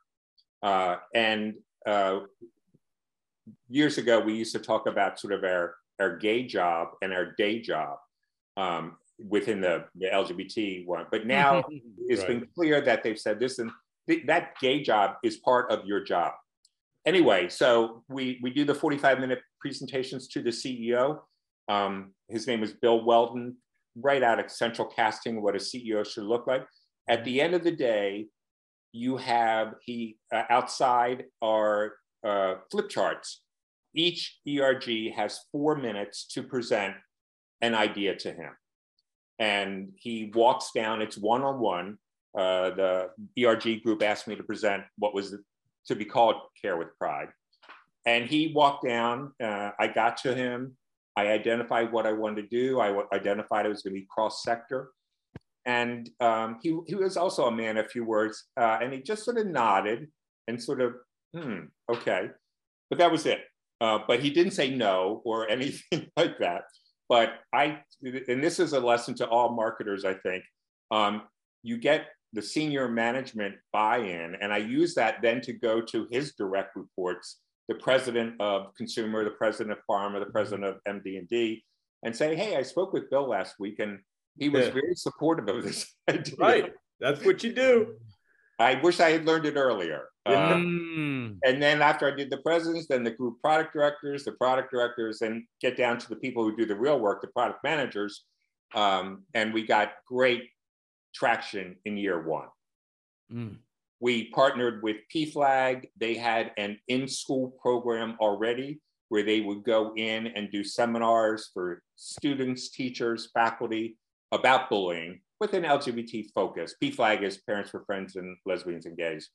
Years ago, we used to talk about sort of our gay job and our day job within the LGBT one. But now it's been clear that they've said, listen, that gay job is part of your job. Anyway, so we do the 45-minute presentations to the CEO. His name is Bill Weldon, right out of central casting, what a CEO should look like. At the end of the day, you have outside are flip charts. Each ERG has 4 minutes to present an idea to him. And he walks down, it's one-on-one. The ERG group asked me to present what was to be called Care with Pride. And he walked down, I got to him, I identified what I wanted to do. I identified it was going to be cross-sector. And he was also a man of few words. And he just sort of nodded and sort of, okay. But that was it. But he didn't say no or anything like that. But and this is a lesson to all marketers, I think. You get the senior management buy-in, and I use that then to go to his direct reports, the president of consumer, the president of pharma, the president of MD&D, and say, hey, I spoke with Bill last week, and he was very supportive of this idea. Right, that's what you do. I wish I had learned it earlier. And then after I did the presidents, then the group product directors, and get down to the people who do the real work, the product managers. And we got great traction in year one. We partnered with PFLAG. They had an in-school program already where they would go in and do seminars for students, teachers, faculty about bullying with an LGBT focus. PFLAG is Parents for Friends and Lesbians and Gays.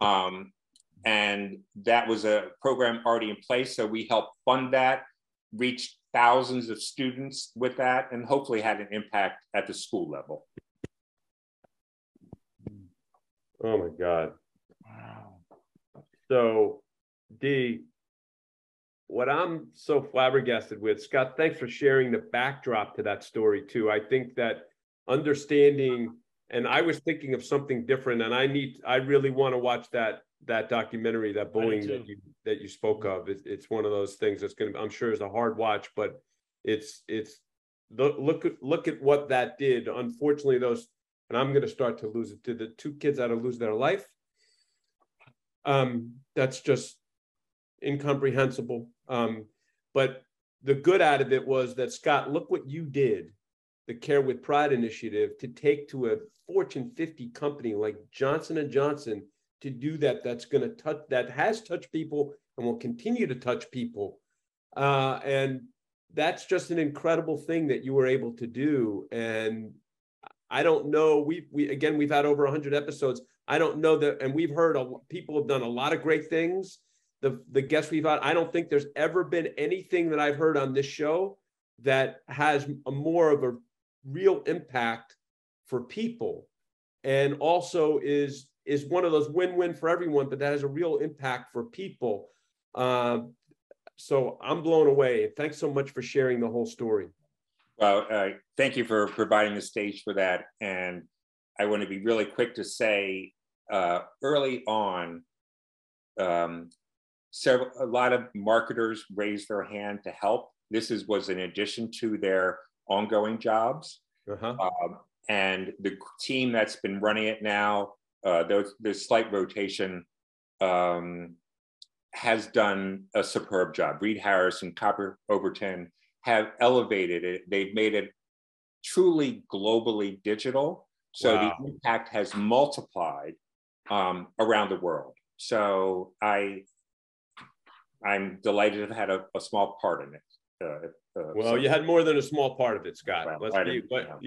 And that was a program already in place. So we helped fund that, reached thousands of students with that, and hopefully had an impact at the school level. Oh my God. Wow. So, D, what I'm so flabbergasted with, Scott, thanks for sharing the backdrop to that story too. I think that understanding, and I was thinking of something different, and I really want to watch that documentary, that bullying that you spoke of. It's one of those things that's going to, I'm sure, is a hard watch, but look at what that did. Unfortunately, and I'm going to start to lose it to the 2 kids that will lose their life. That's just incomprehensible. But the good out of it was that, Scott, look what you did, the Care with Pride initiative, to take to a Fortune 50 company like Johnson & Johnson to do that. That has touched people and will continue to touch people. And that's just an incredible thing that you were able to do. And I don't know, we've had over 100 episodes. I don't know that, and we've heard people have done a lot of great things. The guests we've had, I don't think there's ever been anything that I've heard on this show that has more of a real impact for people, and also is one of those win-win for everyone, but that has a real impact for people. So I'm blown away. Thanks so much for sharing the whole story. Well, thank you for providing the stage for that. And I want to be really quick to say, early on, a lot of marketers raised their hand to help. This was in addition to their ongoing jobs. And the team that's been running it now, there's slight rotation, has done a superb job. Reed Harris and Copper Overton have elevated it. They've made it truly globally digital. So the impact has multiplied around the world. So I'm delighted to have had a small part in it. You had more than a small part of it, Scott.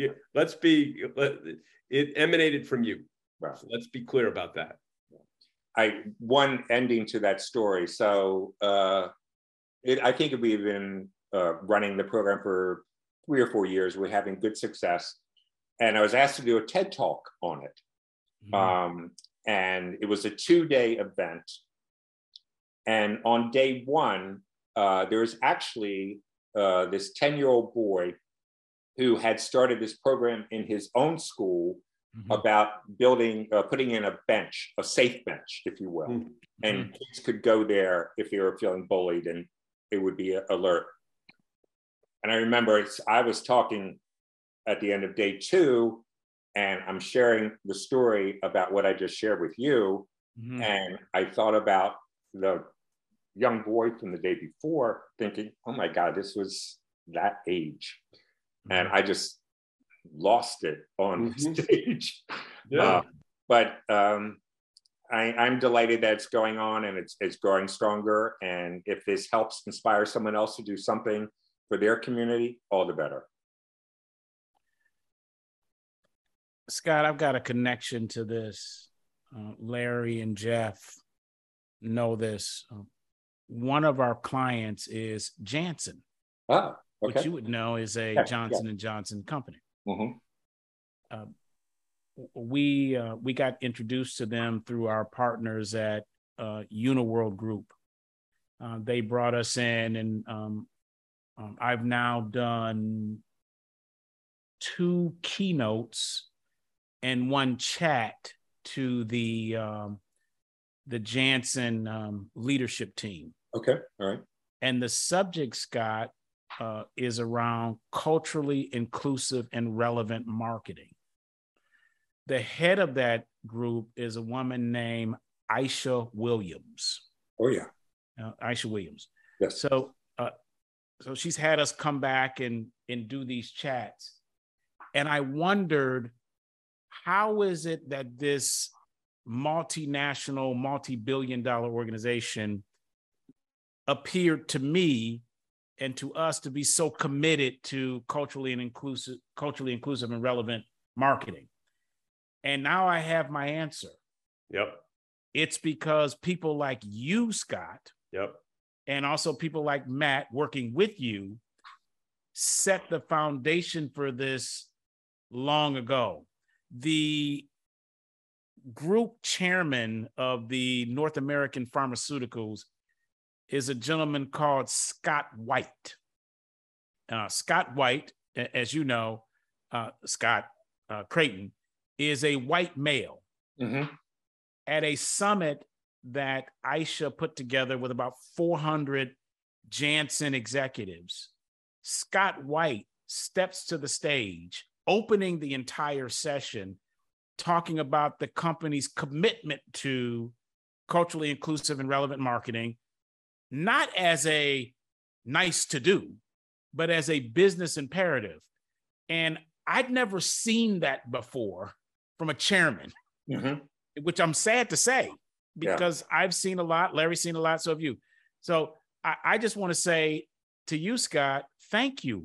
It emanated from you. Right. So let's be clear about that. one ending to that story. So I think we've been running the program for 3 or 4 years. We're having good success. And I was asked to do a TED Talk on it. And it was a 2-day event. And on day one, there was actually this 10-year-old boy who had started this program in his own school about putting in a bench, a safe bench, if you will. And kids could go there if they were feeling bullied and it would be alert. And I remember I was talking at the end of day 2, and I'm sharing the story about what I just shared with you. And I thought about the young boy from the day before, thinking, oh my God, this was that age. And I just lost it on stage. But I'm delighted that it's going on and it's growing stronger. And if this helps inspire someone else to do something for their community, all the better. Scott, I've got a connection to this. Larry and Jeff know this. One of our clients is Janssen, which you would know is a Johnson & Johnson company. We got introduced to them through our partners at Uniworld Group. They brought us in, and I've now done 2 keynotes and 1 chat to the Janssen leadership team. Okay, all right. And the subject, Scott, is around culturally inclusive and relevant marketing. The head of that group is a woman named Aisha Williams. Oh, yeah. Aisha Williams. Yes. So she's had us come back and do these chats. And I wondered, how is it that this multinational, multi-billion-dollar organization appeared to me and to us to be so committed to culturally inclusive and relevant marketing? And now I have my answer. Yep. It's because people like you, Scott, yep, and also people like Matt working with you set the foundation for this long ago. The group chairman of the North American Pharmaceuticals is a gentleman called Scott White. Scott White, as you know, Scott Creighton, is a white male. At a summit that Aisha put together with about 400 Janssen executives, Scott White steps to the stage, opening the entire session, talking about the company's commitment to culturally inclusive and relevant marketing, not as a nice to do, but as a business imperative. And I'd never seen that before from a chairman, which I'm sad to say, because I've seen a lot, Larry's seen a lot, so have you. So I just want to say to you, Scott, thank you.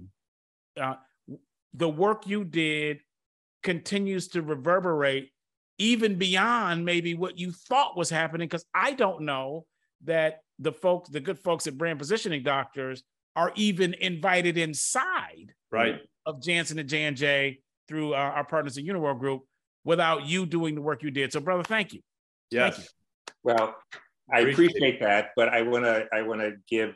The work you did continues to reverberate even beyond maybe what you thought was happening, because I don't know that the good folks at Brand Positioning Doctors are even invited inside of Janssen and J&J through our partners at Uniworld Group without you doing the work you did. So, brother, thank you. Yes. Thank you. Well, I appreciate that, but I want to give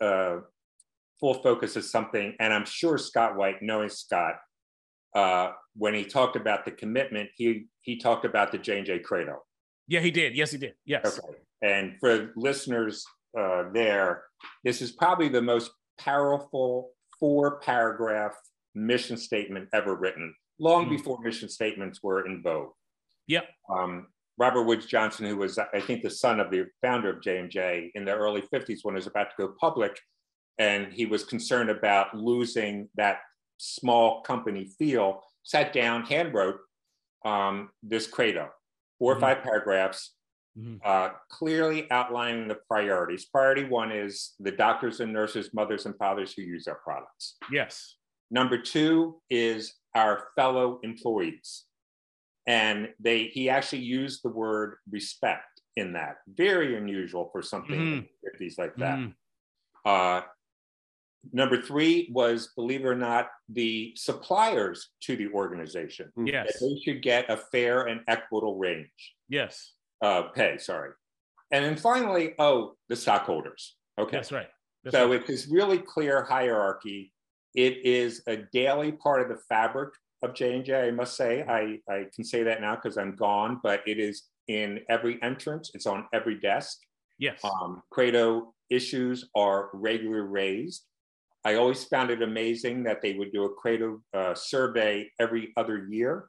full focus to something, and I'm sure Scott White, knowing Scott, when he talked about the commitment, he talked about the J&J Credo. Yeah, he did. Yes, he did. Yes. Okay. And for listeners there, this is probably the most powerful 4-paragraph mission statement ever written, long before mission statements were in vogue. Yep. Robert Woods Johnson, who was, I think, the son of the founder of J&J in the early 50s when it was about to go public, and he was concerned about losing that small company feel, sat down, hand wrote this credo, 4 or 5 paragraphs, clearly outlining the priorities. Priority 1 is the doctors and nurses, mothers and fathers who use our products. Yes. Number 2 is our fellow employees. And he actually used the word respect. in that. Very unusual for something in the 50s like that. Number 3 was, believe it or not, the suppliers to the organization. Yes. That they should get a fair and equitable range. Yes. Pay, sorry. And then finally, the stockholders. Okay. That's right. So it's this really clear hierarchy. It is a daily part of the fabric of J&J, I must say. I can say that now because I'm gone, but it is in every entrance. It's on every desk. Yes. Credo issues are regularly raised. I always found it amazing that they would do a Credo survey every other year.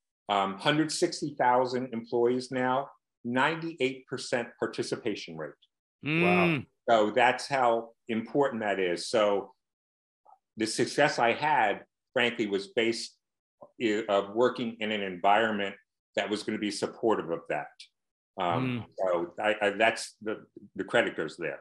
160,000 employees now, 98% participation rate. Wow. So that's how important that is. So the success I had, frankly, was based of working in an environment that was going to be supportive of that. So that's the credit goes there.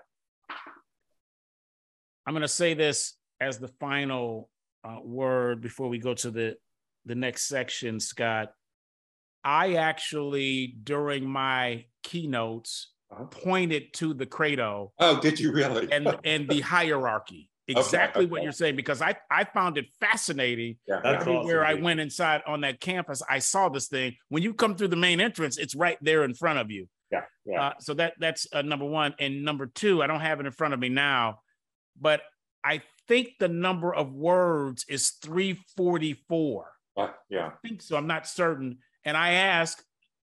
I'm going to say this as the final word before we go to the next section, Scott. I actually, during my keynotes, pointed to the Credo. Oh, did you really? and the hierarchy. Exactly what you're saying, because I found it fascinating. Yeah, that's everywhere awesome, I went inside on that campus, I saw this thing. When you come through the main entrance, it's right there in front of you. Yeah. So that's number 1. And number 2, I don't have it in front of me now, but I think the number of words is 344. Yeah. I think so. I'm not certain. And I asked,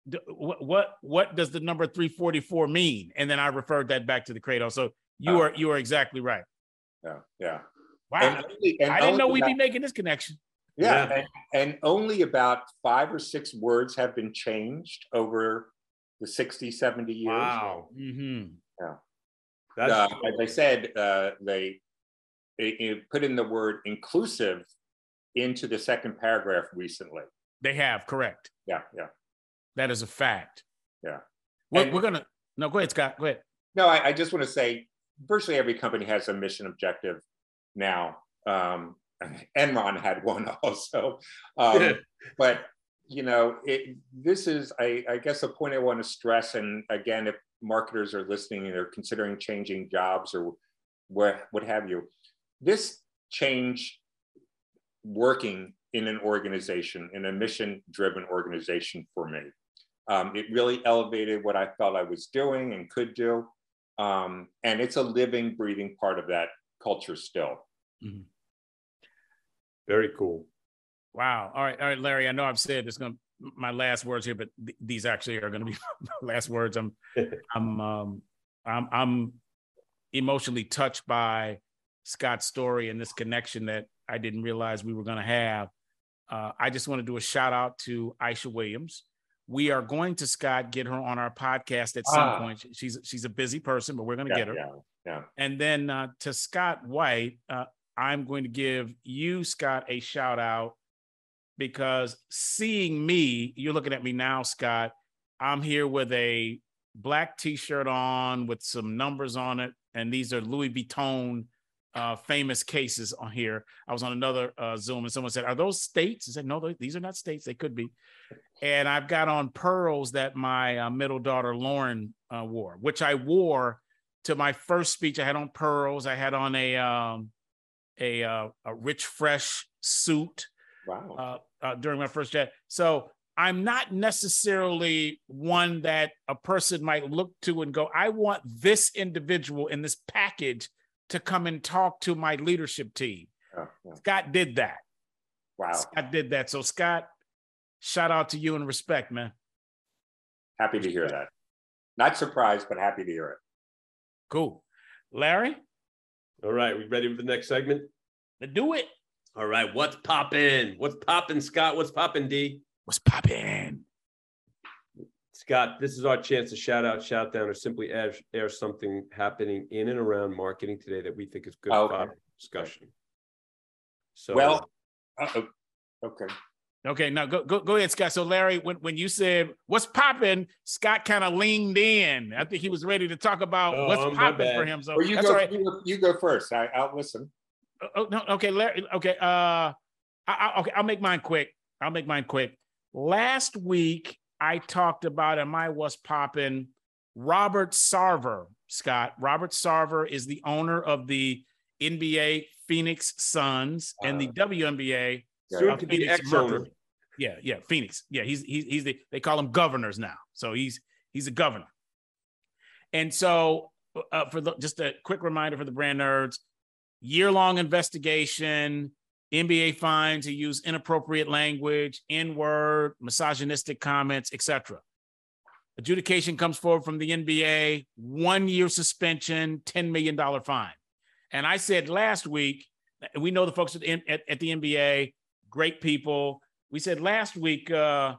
what does the number 344 mean? And then I referred that back to the Credo. So you are exactly right. Yeah. Wow. And I didn't know we'd be making this connection. Yeah. And only about 5 or 6 words have been changed over the 60, 70 years. Wow. Yeah. That's as I said, they put in the word inclusive into the second paragraph recently. They have, correct. Yeah. That is a fact. Yeah. We're going to, no, go ahead, Scott, go ahead. No, I just want to say, virtually every company has a mission objective now. Enron had one also. But, this is, I guess, a point I want to stress. And again, if marketers are listening and they're considering changing jobs or what have you, this change working in an organization, in a mission-driven organization for me. It really elevated what I felt I was doing and could do. And it's a living, breathing part of that culture still. very cool. Wow. All right, Larry, I know I've said it's going to my last words here, but these actually are going to be my last words. I'm emotionally touched by Scott's story and this connection that I didn't realize we were going to have. I just want to do a shout out to Aisha Williams. We are going to, Scott, get her on our podcast at some point. She's a busy person, but we're going to get her. Yeah. And then to Scott White, I'm going to give you, Scott, a shout out, because seeing me, you're looking at me now, Scott, I'm here with a black t-shirt on with some numbers on it. And these are Louis Vuitton famous cases on here. I was on another Zoom and someone said, are those states? I said, no, these are not states. They could be. And I've got on pearls that my middle daughter, Lauren, wore, which I wore to my first speech. I had on pearls. I had on a Rich Fresh suit. Wow. During my first jet. So I'm not necessarily one that a person might look to and go, I want this individual in this package to come and talk to my leadership team. Yeah. Scott did that. Wow. Scott did that. So Scott, shout out to you and respect, man. Happy to hear that. Not surprised, but happy to hear it. Cool. Larry? All right, we ready for the next segment? Let's do it. All right, what's poppin'? What's poppin', Scott? What's poppin', D? What's poppin'? Scott, this is our chance to shout out, shout down, or simply air something happening in and around marketing today that we think is good for discussion. So, well, okay. Okay, now go ahead, Scott. So Larry, when you said what's popping, Scott kind of leaned in. I think he was ready to talk about what's popping for him. So well, that's all right. You go first. I'll listen. Oh, no, okay, Larry. Okay, I'll make mine quick. Last week I talked about what's popping Robert Sarver, Scott. Robert Sarver is the owner of the NBA Phoenix Suns and the WNBA soon to be ex-owner. Yeah, Phoenix. Yeah, he's they call him governors now. So he's a governor. And so just a quick reminder for the brand nerds, year-long investigation, NBA fines who use inappropriate language, N-word, misogynistic comments, etc. Adjudication comes forward from the NBA, 1 year suspension, $10 million fine. And I said last week, we know the folks at the NBA, great people. We said last week, I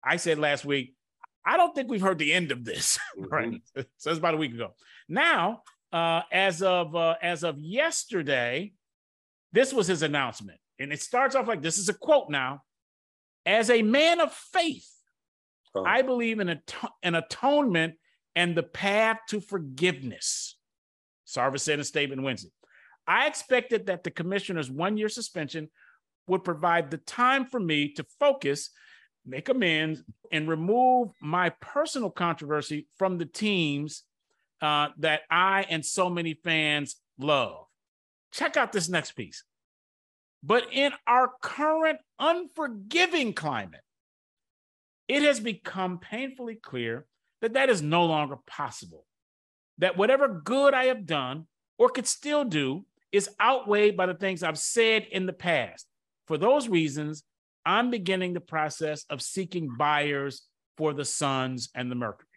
don't think we've heard the end of this, right? So it's about a week ago. Now, as of yesterday, this was his announcement. And it starts off like this is a quote now. As a man of faith, I believe in an atonement and the path to forgiveness. Sarver said in a statement Wednesday. I expected that the commissioner's 1 year suspension would provide the time for me to focus, make amends, and remove my personal controversy from the teams that I and so many fans love. Check out this next piece. But in our current unforgiving climate, it has become painfully clear that that is no longer possible. That whatever good I have done or could still do is outweighed by the things I've said in the past. For those reasons, I'm beginning the process of seeking buyers for the Suns and the Mercury.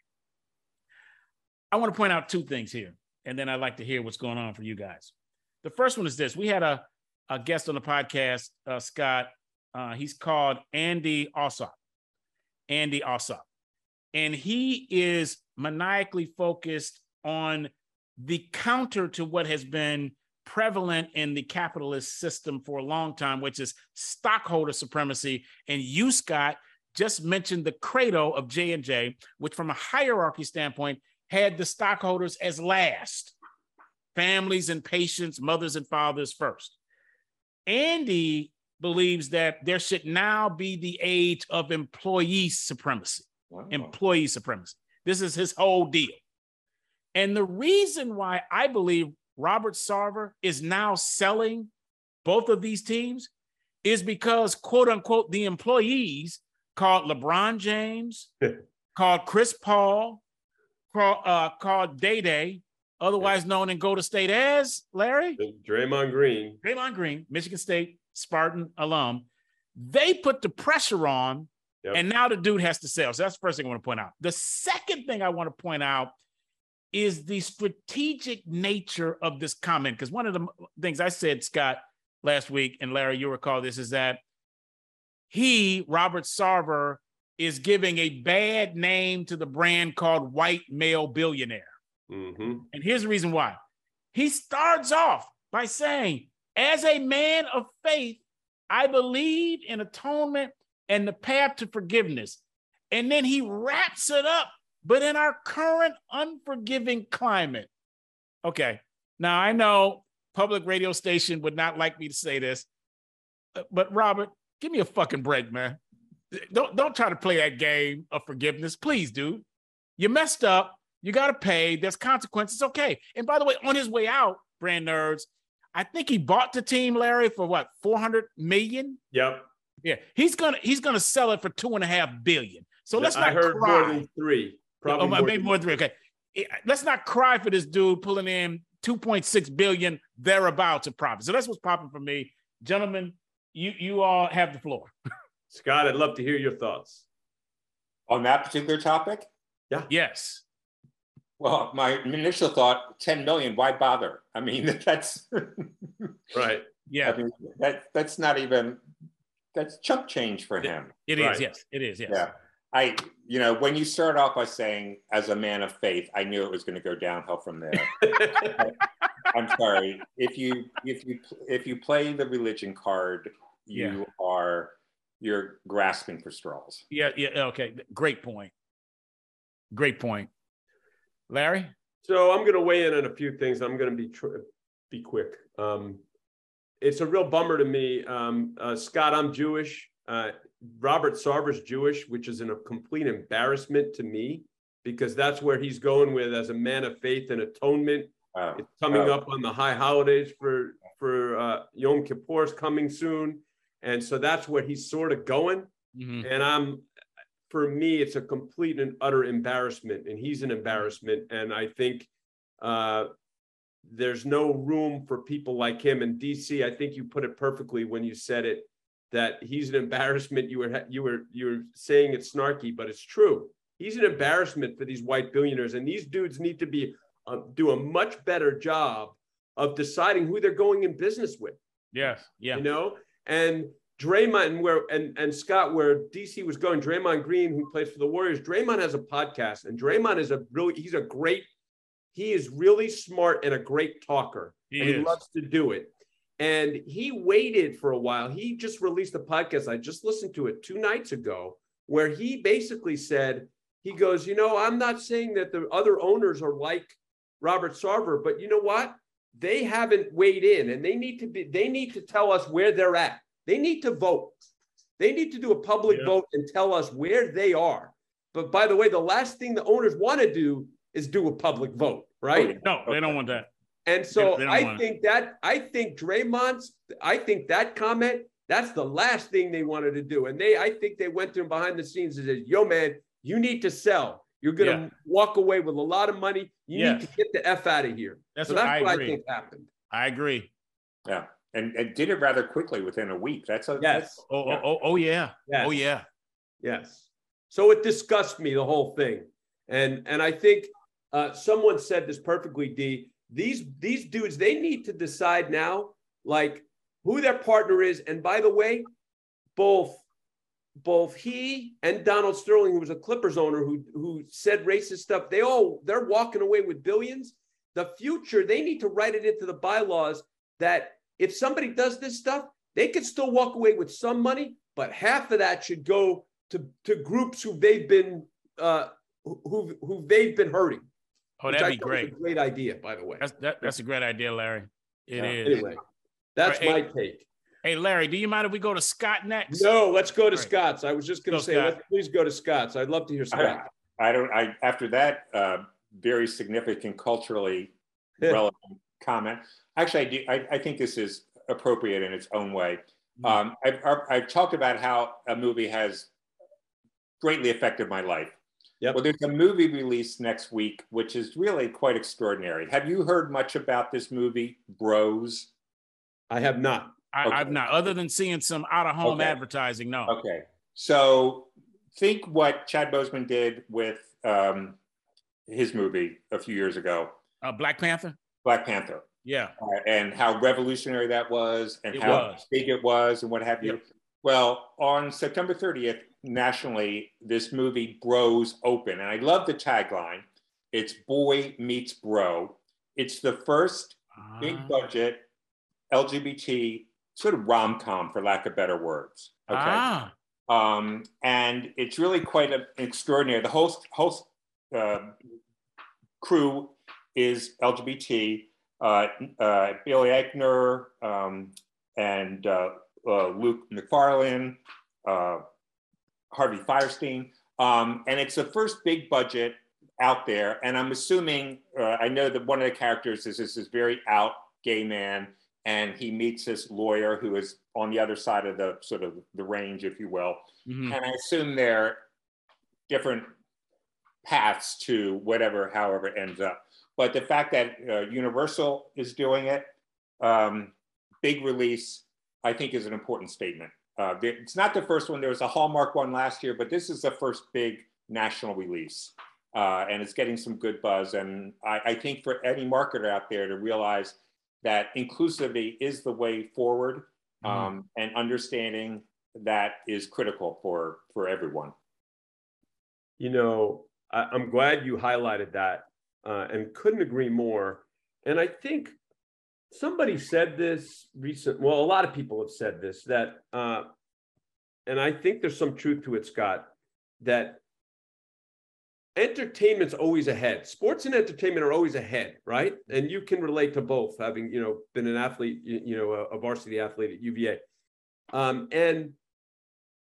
I want to point out two things here, and then I'd like to hear what's going on for you guys. The first one is this. We had a guest on the podcast, Scott. He's called Andy Alsop. Andy Alsop. And he is maniacally focused on the counter to what has been prevalent in the capitalist system for a long time, which is stockholder supremacy. And you, Scott, just mentioned the credo of J&J, which from a hierarchy standpoint had the stockholders as last. Families and patients, mothers and fathers first. Andy believes that there should now be the age of employee supremacy. Wow. Employee supremacy. This is his whole deal. And the reason why I believe Robert Sarver is now selling both of these teams is because, quote unquote, the employees called LeBron James, called Chris Paul, called Day-Day, otherwise known in Golden State as, Larry? Draymond Green. Draymond Green, Michigan State Spartan alum. They put the pressure on, and now the dude has to sell. So that's the first thing I want to point out. The second thing I want to point out is the strategic nature of this comment. Because one of the things I said, Scott, last week, and Larry, you recall this, is that Robert Sarver, is giving a bad name to the brand called white male billionaire. Mm-hmm. And here's the reason why. He starts off by saying, as a man of faith, I believe in atonement and the path to forgiveness. And then he wraps it up. But in our current unforgiving climate, okay, now I know public radio station would not like me to say this, but Robert, give me a fucking break, man. Don't try to play that game of forgiveness. Please, dude. You messed up. You got to pay. There's consequences. Okay. And by the way, on his way out, brand nerds, I think he bought the team, Larry, for what, $400 million? Yep. Yeah. He's gonna sell it for $2.5 billion. So let's not I heard cry. more than three. Probably maybe more than three. Okay. Let's not cry for this dude pulling in $2.6 billion thereabouts of profit. So that's what's popping for me. Gentlemen, you all have the floor. Scott, I'd love to hear your thoughts. On that particular topic? Yeah. Yes. Well, my initial thought, 10 million, why bother? I mean, that's right. Yeah. I mean, that's not even, that's chump change for him. It is, yes. It is, yes. Yeah. When you start off by saying, as a man of faith, I knew it was going to go downhill from there. I'm sorry. If you play the religion card, you're grasping for straws. Yeah. Okay. Great point. Larry? So I'm going to weigh in on a few things. I'm going to be quick. It's a real bummer to me. Scott, I'm Jewish. Robert Sarver's Jewish, which is a complete embarrassment to me. because that's where he's going with as a man of faith and atonement. It's coming up on the high holidays for Yom Kippur is coming soon. And so that's where he's sort of going. And for me, it's a complete and utter embarrassment. And he's an embarrassment. And I think there's no room for people like him. And DC, I think you put it perfectly when you said it, that he's an embarrassment. You were saying it's snarky, but it's true. He's an embarrassment for these white billionaires. And these dudes need to be do a much better job of deciding who they're going in business with. Yes. Yeah. You know, and Draymond and Scott, where DC was going, Draymond Green, who plays for the Warriors, Draymond has a podcast, and Draymond is he is really smart and a great talker. He loves to do it. And he waited for a while. He just released a podcast. I just listened to it 2 nights ago, where he basically said, he goes, I'm not saying that the other owners are like Robert Sarver, but you know what? They haven't weighed in, and they need to tell us where they're at. They need to vote. They need to do a public vote and tell us where they are. But by the way, the last thing the owners want to do is do a public vote, right? No, they don't want that. And so I think that comment, that's the last thing they wanted to do. And I think they went to him behind the scenes and said, yo, man, you need to sell. You're going to walk away with a lot of money. You need to get the F out of here. That's what I think happened. I agree. Yeah. And did it rather quickly within a week. Yes. Oh, yeah. Yes. Oh, yeah. Yes. So it disgusts me, the whole thing. And I think someone said this perfectly, D. These dudes, they need to decide now, like, who their partner is. And by the way, both he and Donald Sterling, who was a Clippers owner who said racist stuff, they're walking away with billions. The future, they need to write it into the bylaws that if somebody does this stuff, they could still walk away with some money, but half of that should go to groups who they've been hurting. Oh, that'd be great. A great idea, by the way. That's a great idea, Larry. It is. Anyway, that's my take. Hey, Larry, do you mind if we go to Scott next? No, let's go to Scott's. I was just going to say, let's please go to Scott's. I'd love to hear Scott. After that very significant culturally relevant comment, actually, I think this is appropriate in its own way. I've talked about how a movie has greatly affected my life. Yep. Well, there's a movie released next week, which is really quite extraordinary. Have you heard much about this movie, Bros? I have not. I've not, other than seeing some out-of-home advertising, no. Okay. So think what Chad Boseman did with his movie a few years ago. Black Panther? Black Panther. Yeah. And how revolutionary that was and how big it was and what have you. Yep. Well, on September 30th, nationally, this movie Bros open. And I love the tagline. It's boy meets bro. It's the first big budget LGBT sort of rom-com, for lack of better words. Okay. And it's really quite extraordinary. The whole crew is LGBT. Billy Eichner and Luke McFarlane, Harvey Fierstein. And it's the first big budget out there. And I'm assuming, I know that one of the characters is this very out gay man, and he meets this lawyer who is on the other side of the sort of the range, if you will. Mm-hmm. And I assume they're different paths to however it ends up. But the fact that Universal is doing it, big release, I think is an important statement. It's not the first one. There was a Hallmark one last year, but this is the first big national release. And it's getting some good buzz. And I think for any marketer out there to realize that inclusivity is the way forward, and understanding that is critical for everyone. You know, I'm glad you highlighted that and couldn't agree more. And I think somebody said this a lot of people have said this, that, and I think there's some truth to it, Scott, that entertainment's always ahead. Sports and entertainment are always ahead, right? And you can relate to both, having, been an athlete, a varsity athlete at UVA. And,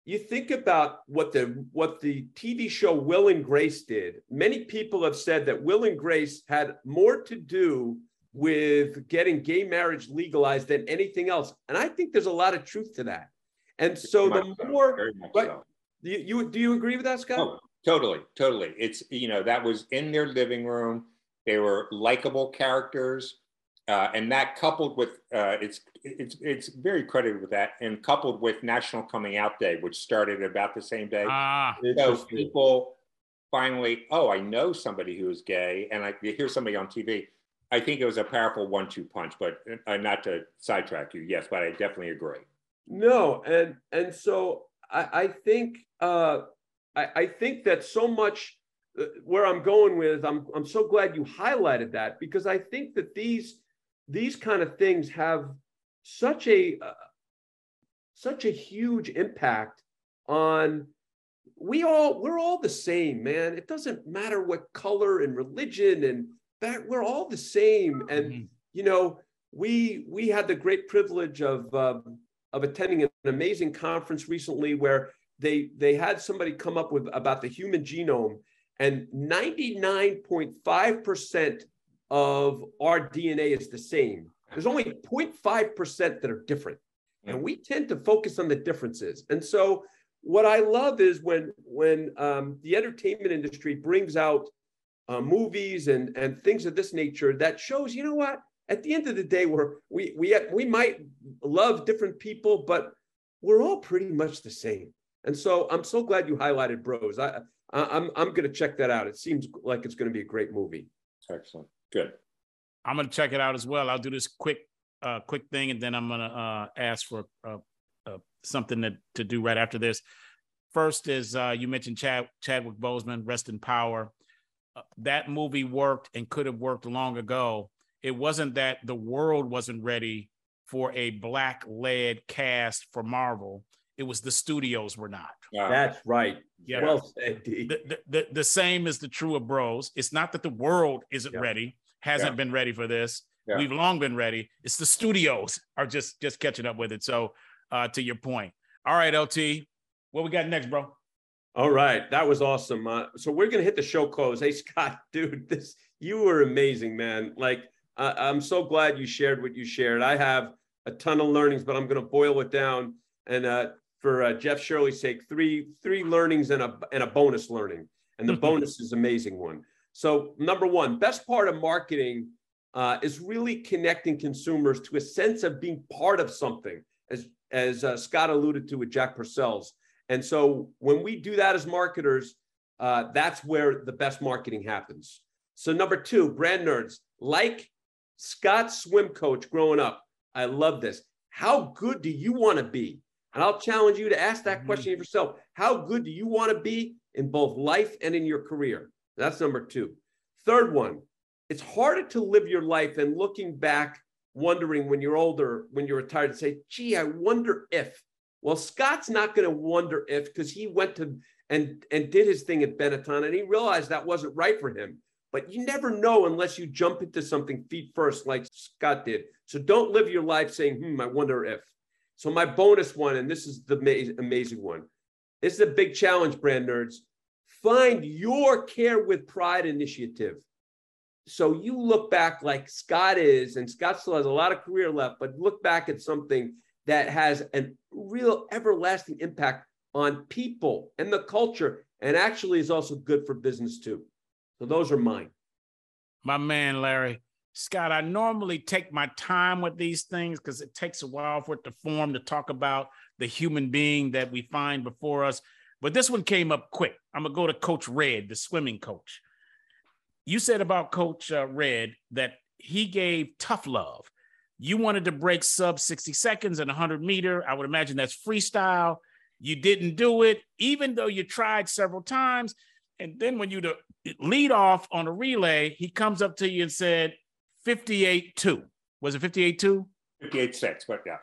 you think about what the TV show Will and Grace did. Many people have said that Will and Grace had more to do with getting gay marriage legalized than anything else. And I think there's a lot of truth to that. And so the more, right, do you agree with that, Scott? Oh, totally. It's, that was in their living room. They were likable characters. And that coupled with, it's very credited with that, and coupled with National Coming Out Day, which started about the same day. So people finally, I know somebody who is gay, and I hear somebody on TV. I think it was a powerful 1-2 punch, but not to sidetrack you, yes, but I definitely agree. No, and so I think that so much where I'm going with, I'm so glad you highlighted that, because I think that these kind of things have such a huge impact on, we're all the same, man. It doesn't matter what color and religion and that, we're all the same. And we had the great privilege of attending an amazing conference recently where they had somebody come up with about the human genome, and 99.5% of our DNA is the same. There's only 0.5% that are different. And we tend to focus on the differences. And so what I love is when the entertainment industry brings out movies and things of this nature that shows, you know what, at the end of the day, we might love different people, but we're all pretty much the same. And so I'm so glad you highlighted Bros. I'm going to check that out. It seems like it's going to be a great movie. Excellent. Good. I'm going to check it out as well. I'll do this quick thing, and then I'm going to ask for something to do right after this. First is you mentioned Chadwick Boseman, rest in power. That movie worked and could have worked long ago. It wasn't that the world wasn't ready for a Black-led cast for Marvel. It was the studios were not. Yeah. That's right. Yeah. Well said, D. The same is the true of Bros. It's not that the world isn't ready, hasn't been ready for this. Yeah. We've long been ready. It's the studios are just catching up with it. So to your point. All right, LT, what we got next, bro? All right. That was awesome. So we're going to hit the show close. Hey, Scott, dude, you were amazing, man. Like, I'm so glad you shared what you shared. I have a ton of learnings, but I'm going to boil it down. And for Jeff Shirley's sake, three learnings and a bonus learning. And the bonus is an amazing one. So number one, best part of marketing is really connecting consumers to a sense of being part of something, as Scott alluded to with Jack Purcell's. And so when we do that as marketers, that's where the best marketing happens. So number two, brand nerds, like Scott's swim coach growing up. I love this. How good do you want to be? And I'll challenge you to ask that question of yourself. How good do you want to be in both life and in your career? That's number two. Third one, it's harder to live your life and looking back, wondering when you're older, when you're retired, and say, gee, I wonder if. Well, Scott's not going to wonder if, because he went to and did his thing at Benetton, and he realized that wasn't right for him. But you never know unless you jump into something feet first like Scott did. So don't live your life saying, I wonder if. So my bonus one, and this is the amazing one. This is a big challenge, brand nerds. Find your Care with Pride initiative. So you look back like Scott is, and Scott still has a lot of career left, but look back at something that has a real everlasting impact on people and the culture, and actually is also good for business too. So those are mine. My man, Larry. Scott, I normally take my time with these things because it takes a while for it to form, to talk about the human being that we find before us. But this one came up quick. I'm going to go to Coach Red, the swimming coach. You said about Coach Red that he gave tough love. You wanted to break sub 60 seconds and 100 meter. I would imagine that's freestyle. You didn't do it, even though you tried several times. And then when you lead off on a relay, he comes up to you and said, 58-2. Was it 58-2? 58-6, but yeah.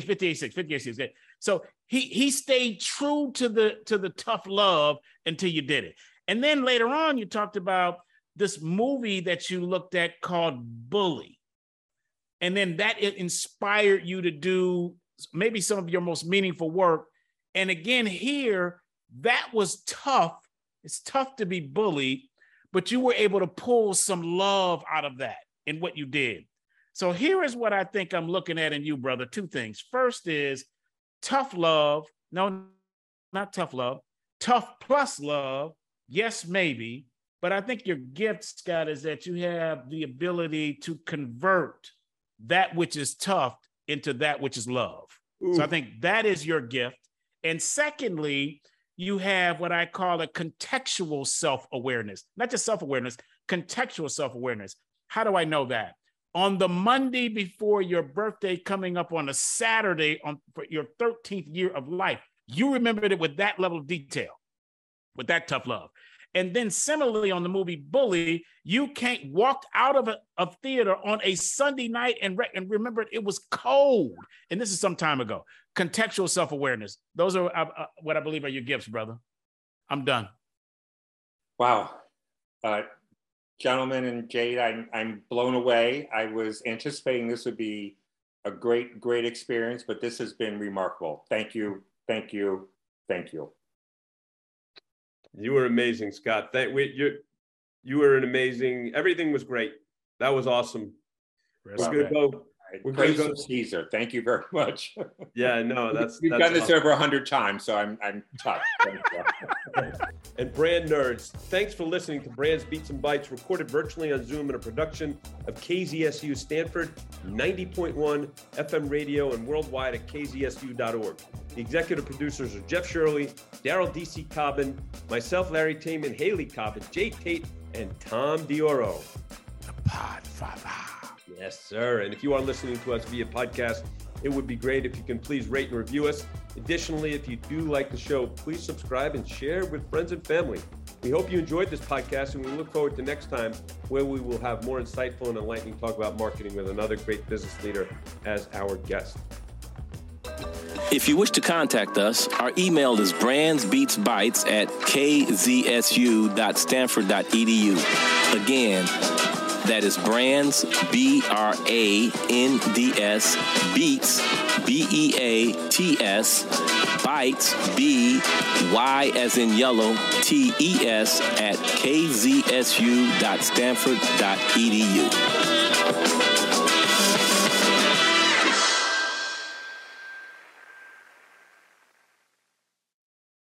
58-6. So he stayed true to the tough love until you did it. And then later on, you talked about this movie that you looked at called Bully. And then that inspired you to do maybe some of your most meaningful work And again, here, that was tough. It's tough to be bullied, but you were able to pull some love out of that in what you did. So here is what I think I'm looking at in you, brother. Two things. First is tough love. No, not tough love. Tough plus love. Yes, maybe. But I think your gift, Scott, is that you have the ability to convert that which is tough into that which is love. Ooh. So I think that is your gift. And secondly, you have what I call a contextual self-awareness, not just self-awareness, contextual self-awareness. How do I know that? On the Monday before your birthday, coming up on a Saturday for your 13th year of life, you remembered it with that level of detail, with that tough love. And then similarly on the movie Bully, you can't walk out of a theater on a Sunday night and remember it was cold. And this is some time ago. Contextual self-awareness. Those are what I believe are your gifts, brother. I'm done. Wow. Gentlemen and Jade, I'm blown away. I was anticipating this would be a great, great experience, but this has been remarkable. Thank you, thank you, thank you. You were amazing, Scott. You were an amazing. Everything was great. That was awesome. We're going to go. We're going to go. Caesar. Thank you very much. Yeah, no, we've done this over 100 times, so I'm touched. And Brand Nerds, thanks for listening to Brands, Beats, and Bites, recorded virtually on Zoom in a production of KZSU Stanford, 90.1 FM radio, and worldwide at kzsu.org. The executive producers are Jeff Shirley, Daryl D.C. Cobbin, myself, Larry Taman, Haley Cobbin, Jay Tate, and Tom Dioro. The Podfather. Yes, sir. And if you are listening to us via podcast, it would be great if you can please rate and review us. Additionally, if you do like the show, please subscribe and share with friends and family. We hope you enjoyed this podcast, and we look forward to next time where we will have more insightful and enlightening talk about marketing with another great business leader as our guest. If you wish to contact us, our email is brandsbeatsbites@kzsu.stanford.edu. Again, that is brands, BRANDS, beats, BEATS, bites, BY as in yellow, TES @kzsu.stanford.edu.